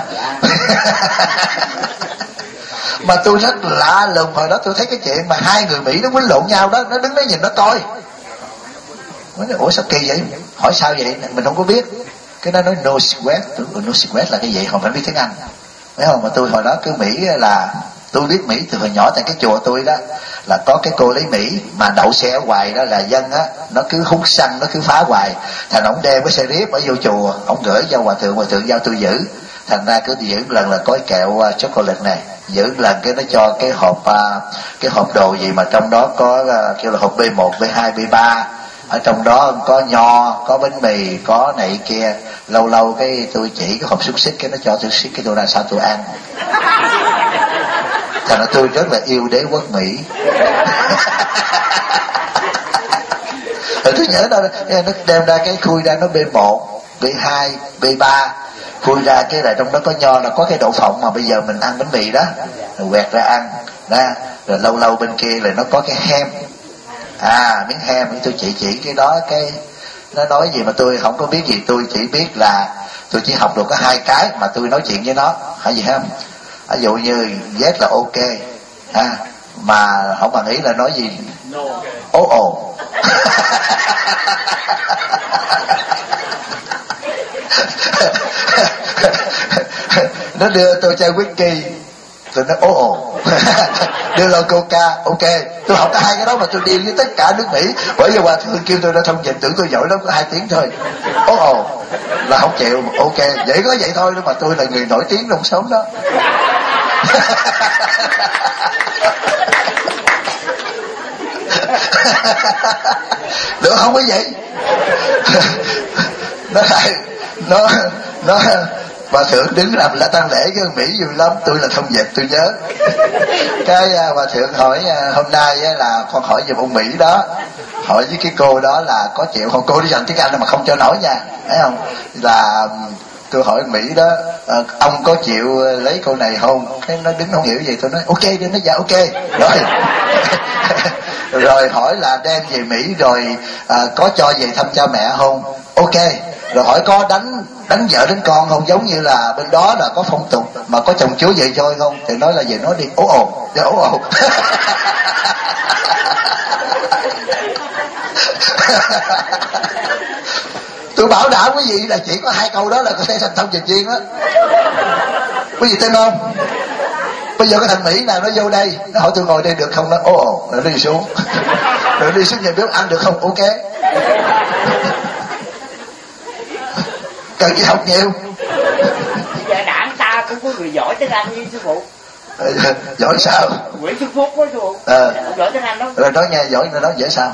Mà tôi rất lạ lùng, hồi đó tôi thấy cái chuyện mà hai người Mỹ nó quýnh lộn nhau đó, nó đứng đó nhìn nó coi. Nói, ủa sao kỳ vậy? Hỏi sao vậy? Mình không có biết. Cái nó nói no sweat. Tôi nói no sweat là cái gì? Không phải biết tiếng Anh. Thấy không? Mà tôi hồi đó cứ Mỹ là tôi biết Mỹ từ hồi nhỏ, tại cái chùa tôi đó là có cái cô lấy Mỹ mà đậu xe ở ngoài đó là dân á, nó cứ hút xăng, nó cứ phá hoài. Thành ổng đem cái xe riếp ở vô chùa, ổng gửi cho hòa thượng, hòa thượng giao tôi giữ. Thành ra cứ giữ một lần là có kẹo uh, chocolate này, giữ một lần cái nó cho cái hộp uh, cái hộp đồ gì mà trong đó có uh, kêu là hộp B một, B hai, B ba, ở trong đó có nho, có bánh mì, có này kia. Lâu lâu cái tôi chỉ cái hộp xúc xích, cái nó cho tôi xích, cái tôi ra sao tôi ăn. Thành ra tôi rất là yêu đế quốc Mỹ. Rồi tôi nhớ đó, nó đem ra cái khui ra nó B một, B hai, B ba, khui ra cái là trong đó có nho, là có cái đậu phộng mà bây giờ mình ăn bánh mì đó, rồi quẹt ra ăn đó. Rồi lâu lâu bên kia là nó có cái hem, À miếng hem, tôi chỉ chỉ cái đó, cái nó nói gì mà tôi không có biết gì, tôi chỉ biết là tôi chỉ học được có hai cái mà tôi nói chuyện với nó, hay gì không? Ví dụ như Z là ok ha, mà không bằng ý là nói gì ố ồ. Nó đưa tôi chai whisky, tôi nói ố ồ. Đưa lon coca, ok. Tôi học cả hai cái đó mà tôi đi với tất cả nước Mỹ. Bởi vì hòa thượng kêu tôi ra thông dịch, tưởng tôi giỏi lắm, có hai tiếng thôi. Ố ồ là không chịu, ok. Vậy có vậy thôi đó, mà tôi là người nổi tiếng trong sống đó. Được không quý vị? Nó lại nó nó hòa thượng đứng làm lễ tang lễ cái Mỹ vui lắm, tôi là thông dịch tôi nhớ. Cái uh, hòa thượng hỏi uh, hôm nay uh, là con hỏi về ông Mỹ đó, hỏi với cái cô đó là có chịu không? Cô đi dành tiếng Anh mà không cho nói nha, thấy không? Là tôi hỏi Mỹ đó, uh, ông có chịu uh, lấy cô này không? Cái nó đứng không hiểu gì, tôi nói ok đi, nó dạ ok rồi. Rồi hỏi là đem về Mỹ rồi uh, có cho về thăm cha mẹ không? Ok. Rồi hỏi có đánh đánh vợ đánh con không, giống như là bên đó là có phong tục mà có chồng chúa về chơi không? Thì nói là về nói đi ố ồ, dạ ố ồ. Tôi bảo đảm quý vị là chỉ có hai câu đó là có thể thành thông dịch viên đó. Quý vị tin không? Bây giờ cái thằng Mỹ nào nó vô đây, nó hỏi tôi ngồi đây được không, nó ố ồ, rồi nó đi xuống. Rồi đi xuống nhà bếp ăn được không, ok. Cần gì học nhiều. Bây giờ đảng ta cũng có người giỏi tiếng Anh như sư phụ. À, giỏi sao? Nguyễn Xuân Phúc đó sư phụ. À. Giỏi tiếng Anh đó. Rồi nói nghe giỏi nó nói dễ sao?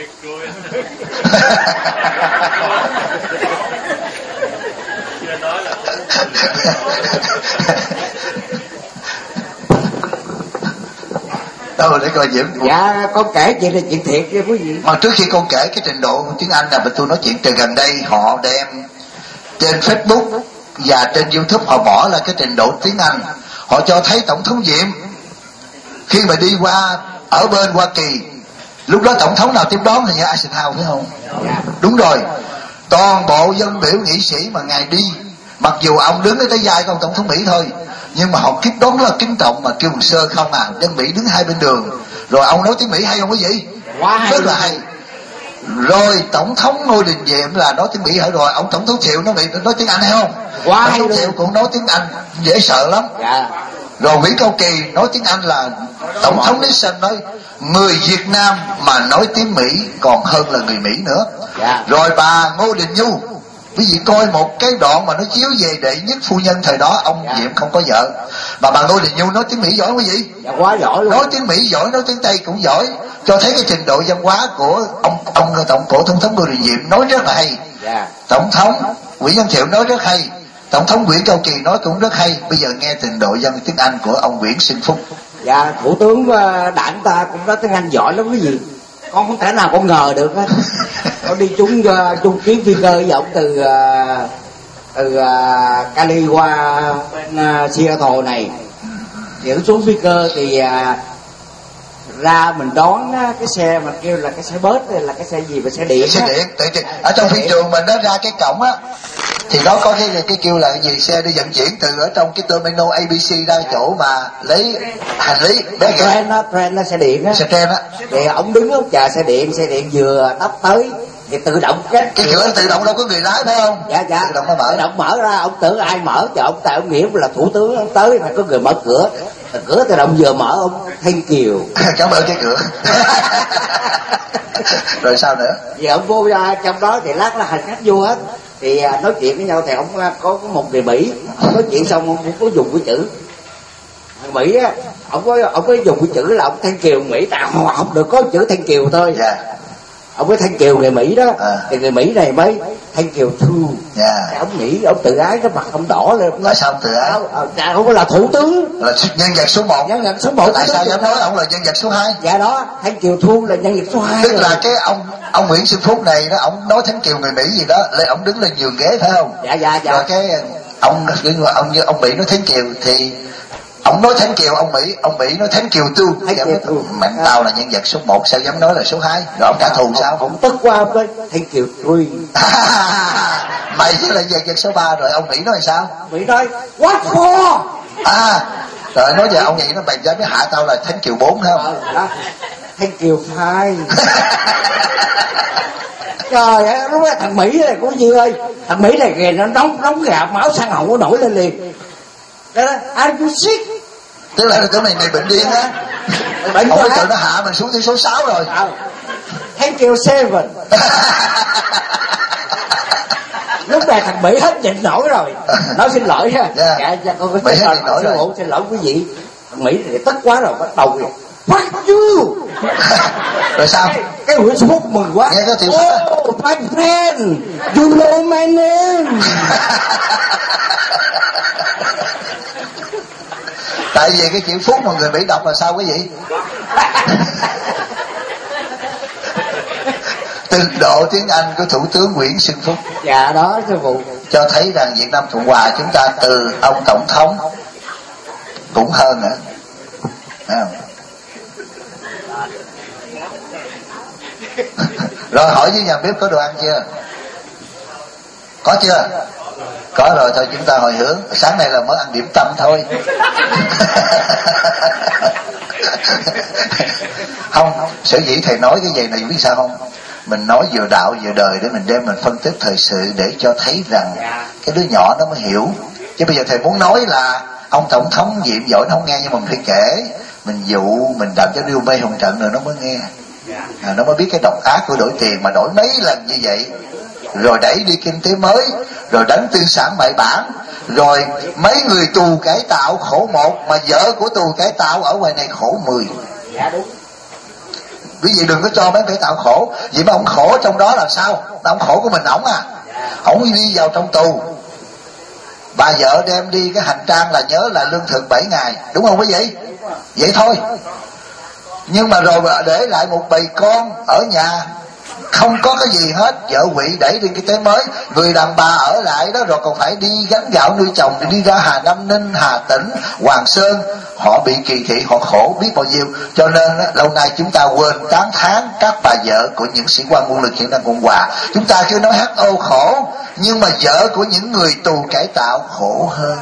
Đâu để coi Diễm. Dạ con kể chuyện là chuyện thiệt nha quý vị. Mà trước khi con kể cái trình độ tiếng Anh là tôi nói chuyện từ gần đây, họ đem trên Facebook và trên YouTube họ bỏ là cái trình độ tiếng Anh. Họ cho thấy tổng thống Diệm khi mà đi qua ở bên Hoa Kỳ, lúc đó tổng thống nào tiếp đón thì như Eisenhower phải không? Đúng rồi. Toàn bộ dân biểu nghị sĩ mà ngài đi, mặc dù ông đứng ở tới vai của ông tổng thống Mỹ thôi, nhưng mà họ tiếp đón rất là kính trọng, mà kêu bằng sơ không à. Dân Mỹ đứng hai bên đường, rồi ông nói tiếng Mỹ hay không quý vị? Wow. Rất là hay. Rồi tổng thống Ngô Đình Diệm là nói tiếng Mỹ hả? Rồi ông tổng thống Thiệu nói Mỹ nói tiếng Anh hay không? Wow. Tổng thống Thiệu cũng nói tiếng Anh dễ sợ lắm. Dạ. Rồi Nguyễn Cao Kỳ nói tiếng Anh là tổng thống Nixon nói người Việt Nam mà nói tiếng Mỹ còn hơn là người Mỹ nữa. Dạ. Rồi bà Ngô Đình Nhu, quý vị coi một cái đoạn mà nó chiếu về đệ nhất phu nhân thời đó, ông dạ. Diệm không có vợ, mà bà Ngô Đình Nhu nói tiếng Mỹ giỏi quý vị. Dạ, quá giỏi luôn. Nói tiếng Mỹ giỏi, nói tiếng Tây cũng giỏi, cho thấy cái trình độ văn hóa của ông ông tổng cổ tổng thống Ngô Đình Diệm nói rất là hay. Dạ. Tổng thống Nguyễn Văn Thiệu nói rất hay, tổng thống Nguyễn Cao Kỳ nói cũng rất hay. Bây giờ nghe trình độ văn tiếng Anh của ông Nguyễn Xuân Phúc. Dạ, thủ tướng đảng ta cũng nói tiếng Anh giỏi lắm quý vị. Con không thể nào con ngờ được hết. Con đi chung uh, chung chuyến phi cơ với ông từ uh, từ uh, Cali qua bên uh, Seattle này. Dẫn xuống phi cơ thì uh, ra mình đón uh, cái xe mà kêu là cái xe bus hay là cái xe gì mà xe điện. Xe điện, tự, tự, ở trong phi trường mình nó ra cái cổng á, thì nó có cái cái kêu là cái gì, xe đi vận chuyển từ ở trong cái terminal a bê xê ra chỗ mà lấy hành lý bé kìa. Train á, train là xe điện á. Xe train á. Thì ông đứng ông chờ xe điện, xe điện vừa tấp tới thì tự động cái cái cửa tự động đâu có người lái phải không? Dạ dạ. Tự động nó mở. Tự động mở ra, ông tưởng ai mở cho ông, tại ông nghĩ là thủ tướng ông tới phải có người mở cửa. Cửa tự động vừa mở ông thank you. Cảm ơn cái cửa. Rồi sao nữa? Vì ông vô ra trong đó thì lát là hành khách vô hết, thì nói chuyện với nhau thì ông có một người Mỹ, ông nói chuyện xong ông cũng có dùng cái chữ thằng Mỹ á, ông có ông có dùng cái chữ là ông thank you Mỹ, tại họ không được có chữ thank you thôi. Dạ. Ông có thank you người Mỹ đó, à. Thì người Mỹ này mới thank you too. Dạ. Ông nghĩ ông tự ái, cái mặt ông đỏ lên. Tại sao ông tự ái? Dạ không có là thủ tướng, là nhân vật số một. Nhân vật số một. Tại sao dám nói ông là nhân vật số hai? Dạ đó, thank you too là nhân vật số hai. Tức rồi. Là cái ông ông Nguyễn Xuân Phúc này đó, ông nói thank you người Mỹ gì đó, lên ông đứng lên nhường ghế phải không? Dạ dạ dạ. Rồi cái ông ông như ông Mỹ nói thank you thì Ông nói Thánh Kiều, ông Mỹ ông Mỹ nói Thánh Kiều tu. Mạnh tao là nhân vật số một, sao dám nói là số hai? Rồi ông trả thù sao? Ông tức quá ông nói Thánh Kiều three. Mày chứ là nhân vật số ba rồi. Ông Mỹ nói sao? Mỹ nói what for? À rồi nói giờ ông vậy nó, mày dám biết hạ tao là Thánh Kiều bốn không? À, Thánh Kiều hai. Trời ơi, lúc đó thằng Mỹ này của Duy ơi, thằng Mỹ này kìa, nó nóng nóng gạo, máu xăng hậu nó nổi lên liền. Đó đó, are you sick? Tức là tưởng mày mày bệnh điên á. Ông mới tự nó hạ mình xuống tới số sáu rồi. À, Thank you seven. Lúc này thằng Mỹ hết nhịn nổi rồi, nói xin lỗi ha. Yeah. Dạ, dạ con có xin lỗi, nổi xin lỗi, xin lỗi quý vị. Thằng Mỹ thì tức quá rồi, bắt đầu rồi. Fuck you. Rồi sao? Cái Nguyễn Xuân Phúc mừng quá. Nghe cái tiểu oh, my friend, you know my name. Tại vì cái chữ Phúc mà người Mỹ đọc là sao quý vị? Từ độ tiếng Anh của Thủ tướng Nguyễn Xuân Phúc. Dạ đó sư phụ. Cho thấy rằng Việt Nam Cộng Hòa chúng ta từ ông tổng thống cũng hơn nữa. Thấy không? Rồi hỏi với nhà bếp có đồ ăn chưa? Có chưa? Có rồi, thôi chúng ta hồi hướng. Sáng nay là mới ăn điểm tâm thôi. Không, sở dĩ thầy nói cái gì này biết sao không? Mình nói vừa đạo vừa đời để mình đem mình phân tích thời sự để cho thấy rằng cái đứa nhỏ nó mới hiểu. Chứ bây giờ thầy muốn nói là ông tổng thống nhiệm giỏi nó không nghe, nhưng mà mình phải kể, mình dụ, mình làm cho điêu mê hồng trận rồi nó mới nghe. À, nó mới biết cái độc ác của đổi tiền, mà đổi mấy lần như vậy, rồi đẩy đi kinh tế mới, rồi đánh tư sản bại bản, rồi mấy người tù cải tạo khổ một, mà vợ của tù cải tạo ở ngoài này khổ mười. Dạ đúng. Quý vị đừng có cho mấy cải tạo khổ. Vậy mà ông khổ trong đó là sao? Ông khổ của mình ổng à. Ổng đi vào trong tù, bà vợ đem đi cái hành trang là nhớ là lương thực bảy ngày, đúng không quý vị? Vậy thôi. Nhưng mà rồi để lại một bầy con ở nhà không có cái gì hết, vợ quỵ đẩy đi kinh tế mới, người đàn bà ở lại đó rồi còn phải đi gánh gạo nuôi chồng, để đi ra Hà Nam, Ninh, Hà Tĩnh, Hoàng Sơn. Họ bị kỳ thị, họ khổ biết bao nhiêu. Cho nên đó, lâu nay chúng ta quên tán thán các bà vợ của những sĩ quan quân lực Việt Nam Cộng Hòa. Chúng ta chưa nói hát ô khổ, nhưng mà vợ của những người tù cải tạo khổ hơn.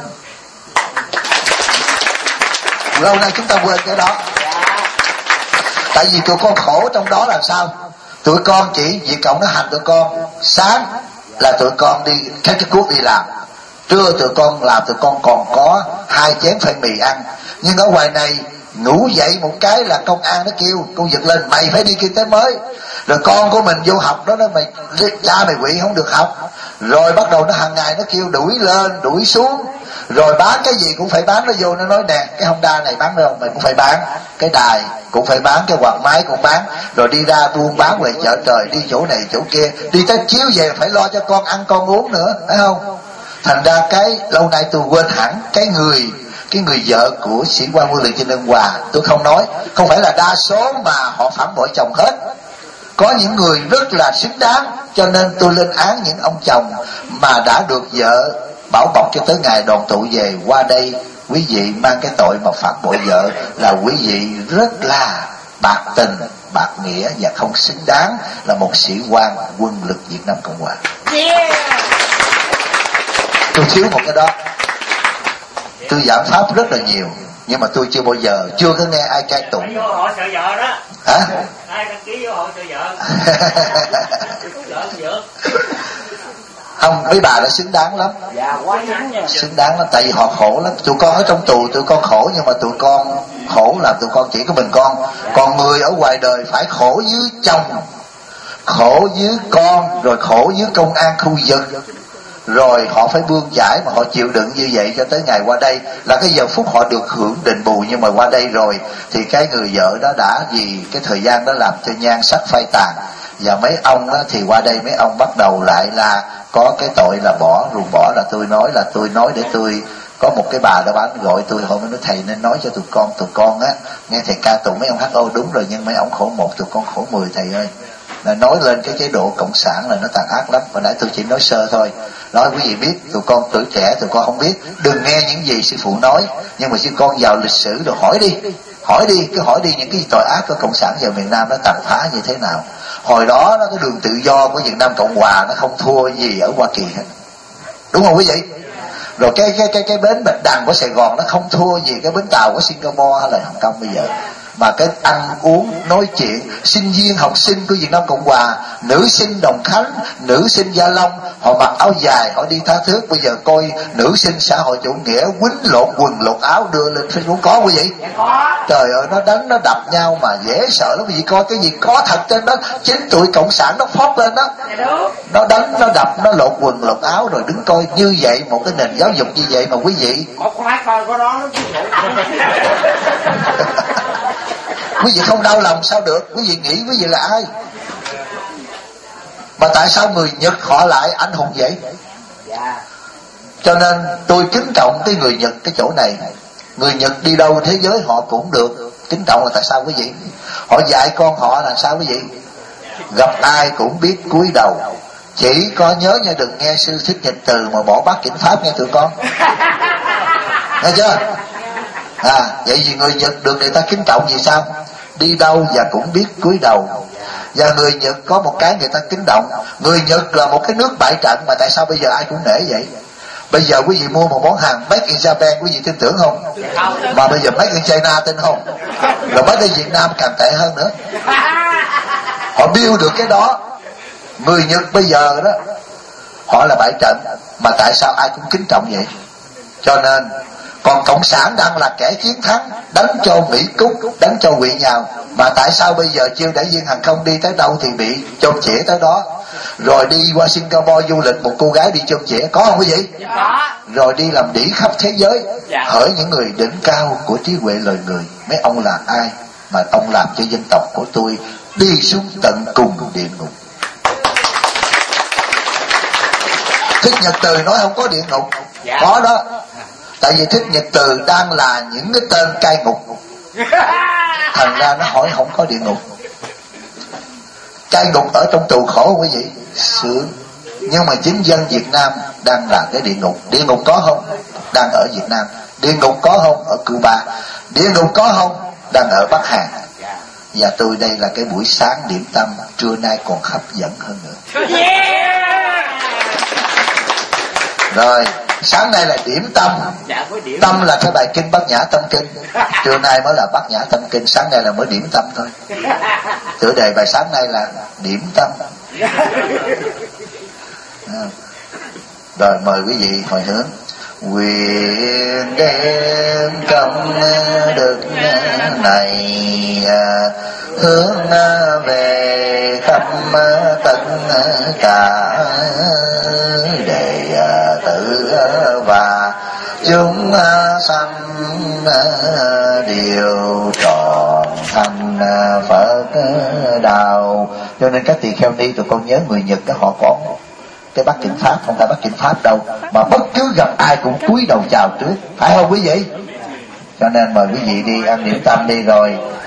Lâu nay chúng ta quên cái đó. Tại vì tụi con khổ trong đó là sao? Tụi con chỉ Việt Cộng nó hành tụi con, sáng là tụi con đi các cái cuốc đi làm, trưa tụi con làm tụi con còn có hai chén phải mì ăn. Nhưng ở ngoài này ngủ dậy một cái là công an nó kêu, con giật lên mày phải đi kinh tế mới. Rồi con của mình vô học đó, nó mày cha mày quỵ không được học. Rồi bắt đầu nó hàng ngày nó kêu đuổi lên đuổi xuống, rồi bán cái gì cũng phải bán. Nó vô nó nói nè, cái Honda này bán đâu mày cũng phải bán, cái đài cũng phải bán, cái quạt máy cũng bán. Rồi đi ra buôn bán về chợ trời, đi chỗ này chỗ kia, đi tới chiếu về phải lo cho con ăn con uống nữa, phải không? Thành ra cái lâu nay tôi quên hẳn cái người cái người vợ của sĩ quan quân lực trên Lương Hòa. Tôi không nói, không phải là đa số mà họ phản bội chồng hết, có những người rất là xứng đáng. Cho nên tôi lên án những ông chồng mà đã được vợ bảo bọc cho tới ngày đoàn tụ về. Qua đây quý vị mang cái tội mà phản bội vợ là quý vị rất là bạc tình, bạc nghĩa và không xứng đáng là một sĩ quan quân lực Việt Nam Cộng Hòa. Yeah. Tôi thiếu một cái đó. Tôi giảng pháp rất là nhiều, nhưng mà tôi chưa bao giờ chưa có nghe ai cai tụng. Vô họ sợ vợ đó. Hả? Ai đăng ký vô họ sợ vợ. Vợ vợ. Không, mấy bà đã xứng đáng lắm. Dạ quá đáng nha. Xứng đáng lắm, tại vì họ khổ lắm. Tụi con ở trong tù tụi con khổ, nhưng mà tụi con khổ là tụi con chỉ có mình con. Còn người ở ngoài đời phải khổ dưới chồng, khổ dưới con, rồi khổ dưới công an khu vực, rồi họ phải bươn chải mà họ chịu đựng như vậy cho tới ngày qua đây là cái giờ phút họ được hưởng đền bù. Nhưng mà qua đây rồi thì cái người vợ đó đã vì cái thời gian đó làm cho nhan sắc phai tàn, và mấy ông đó thì qua đây mấy ông bắt đầu lại là có cái tội là bỏ. Ruồng bỏ là tôi nói là tôi nói để tôi có một cái bà đó bán gọi tôi, họ mới nói thầy nên nói cho tụi con, tụi con á nghe thầy ca tụng mấy ông hát ô đúng rồi, nhưng mấy ông khổ một tụi con khổ mười thầy ơi. Là nói lên cái chế độ cộng sản là nó tàn ác lắm, mà nãy tôi chỉ nói sơ thôi. Nói quý vị biết, tụi con tuổi trẻ tụi con không biết, đừng nghe những gì sư phụ nói, nhưng mà sư con vào lịch sử rồi hỏi đi, hỏi đi, cứ hỏi đi những cái tội ác của cộng sản vào miền Nam nó tàn phá như thế nào. Hồi đó nó cái đường tự do của Việt Nam Cộng Hòa nó không thua gì ở Hoa Kỳ hết, đúng không quý vị? Rồi cái cái cái cái bến Bạch Đằng của Sài Gòn nó không thua gì cái bến tàu của Singapore hay là Hồng Kông bây giờ. Mà cái ăn uống nói chuyện, sinh viên học sinh của Việt Nam Cộng Hòa, nữ sinh Đồng Khánh, nữ sinh Gia Long, họ mặc áo dài, họ đi tha thước. Bây giờ coi nữ sinh xã hội chủ nghĩa quýnh lột quần lột áo đưa lên Facebook, có quý vị? Trời ơi, nó đánh nó đập nhau mà dễ sợ lắm quý vị. Coi cái gì có thật trên đó, chính tụi cộng sản nó phót lên đó, nó đánh nó đập nó lột quần lột áo rồi đứng coi. Như vậy một cái nền giáo dục như vậy mà quý vị quý vị không đau lòng sao được? Quý vị nghĩ quý vị là ai? Mà tại sao người Nhật họ lại anh hùng vậy? Cho nên tôi kính trọng cái người Nhật cái chỗ này. Người Nhật đi đâu thế giới họ cũng được kính trọng, là tại sao quý vị? Họ dạy con họ là sao quý vị? Gặp ai cũng biết cúi đầu. Chỉ có nhớ nha, đừng nghe sư Thích Nhật Từ mà bỏ bác警Pháp nghe tụi con. Nghe chưa? À, vậy vì người Nhật được người ta kính trọng vì sao? Đi đâu và cũng biết cúi đầu. Và người Nhật có một cái người ta kính trọng, người Nhật là một cái nước bại trận, mà tại sao bây giờ ai cũng nể vậy? Bây giờ quý vị mua một món hàng Made in Japan, quý vị tin tưởng không? Mà bây giờ Made in China tin không? Rồi Made in Việt Nam càng tệ hơn nữa. Họ build được cái đó. Người Nhật bây giờ đó, họ là bại trận, mà tại sao ai cũng kính trọng vậy? Cho nên còn cộng sản đang là kẻ chiến thắng, đánh cho Mỹ cút, đánh cho quỵ nhào. Mà tại sao bây giờ chiêu đãi viên hàng không đi tới đâu thì bị chôn chĩa tới đó? Rồi đi qua Singapore du lịch, một cô gái bị chôn chĩa, có không quý vị? Dạ. Rồi đi làm đỉ khắp thế giới. Dạ. Hỡi những người đỉnh cao của trí huệ lời người, mấy ông là ai mà ông làm cho dân tộc của tôi đi xuống tận cùng địa ngục? Thích Nhật Từ nói không có địa ngục. Dạ. Có đó. Tại vì Thích Nhật Từ đang là những cái tên cai ngục, thành ra nó hỏi không có địa ngục. Cai ngục ở trong tù khổ không quý vị? Sướng. Nhưng mà chính dân Việt Nam đang là cái địa ngục. Địa ngục có không? Đang ở Việt Nam. Địa ngục có không? Ở Cuba. Địa ngục có không? Đang ở Bắc Hàn. Và tôi đây là cái buổi sáng điểm tâm, trưa nay còn hấp dẫn hơn nữa. Rồi sáng nay là điểm tâm. Tâm là cái bài kinh Bát Nhã Tâm Kinh. Trưa nay mới là Bát Nhã Tâm Kinh. Sáng nay là mới điểm tâm thôi. Tựa đề bài sáng nay là điểm tâm. Rồi mời quý vị hồi hướng. Nguyện đem công đức này hướng về khắp tất cả đệ tử và chúng sanh đều tròn thành Phật đạo. Cho nên các tỳ kheo ni tụi con nhớ người Nhật đó, họ có cái bát Chính Pháp, không phải bát Chính Pháp đâu, mà bất cứ gặp ai cũng cúi đầu chào trước, phải không quý vị? Cho nên mời quý vị đi ăn điểm tâm đi rồi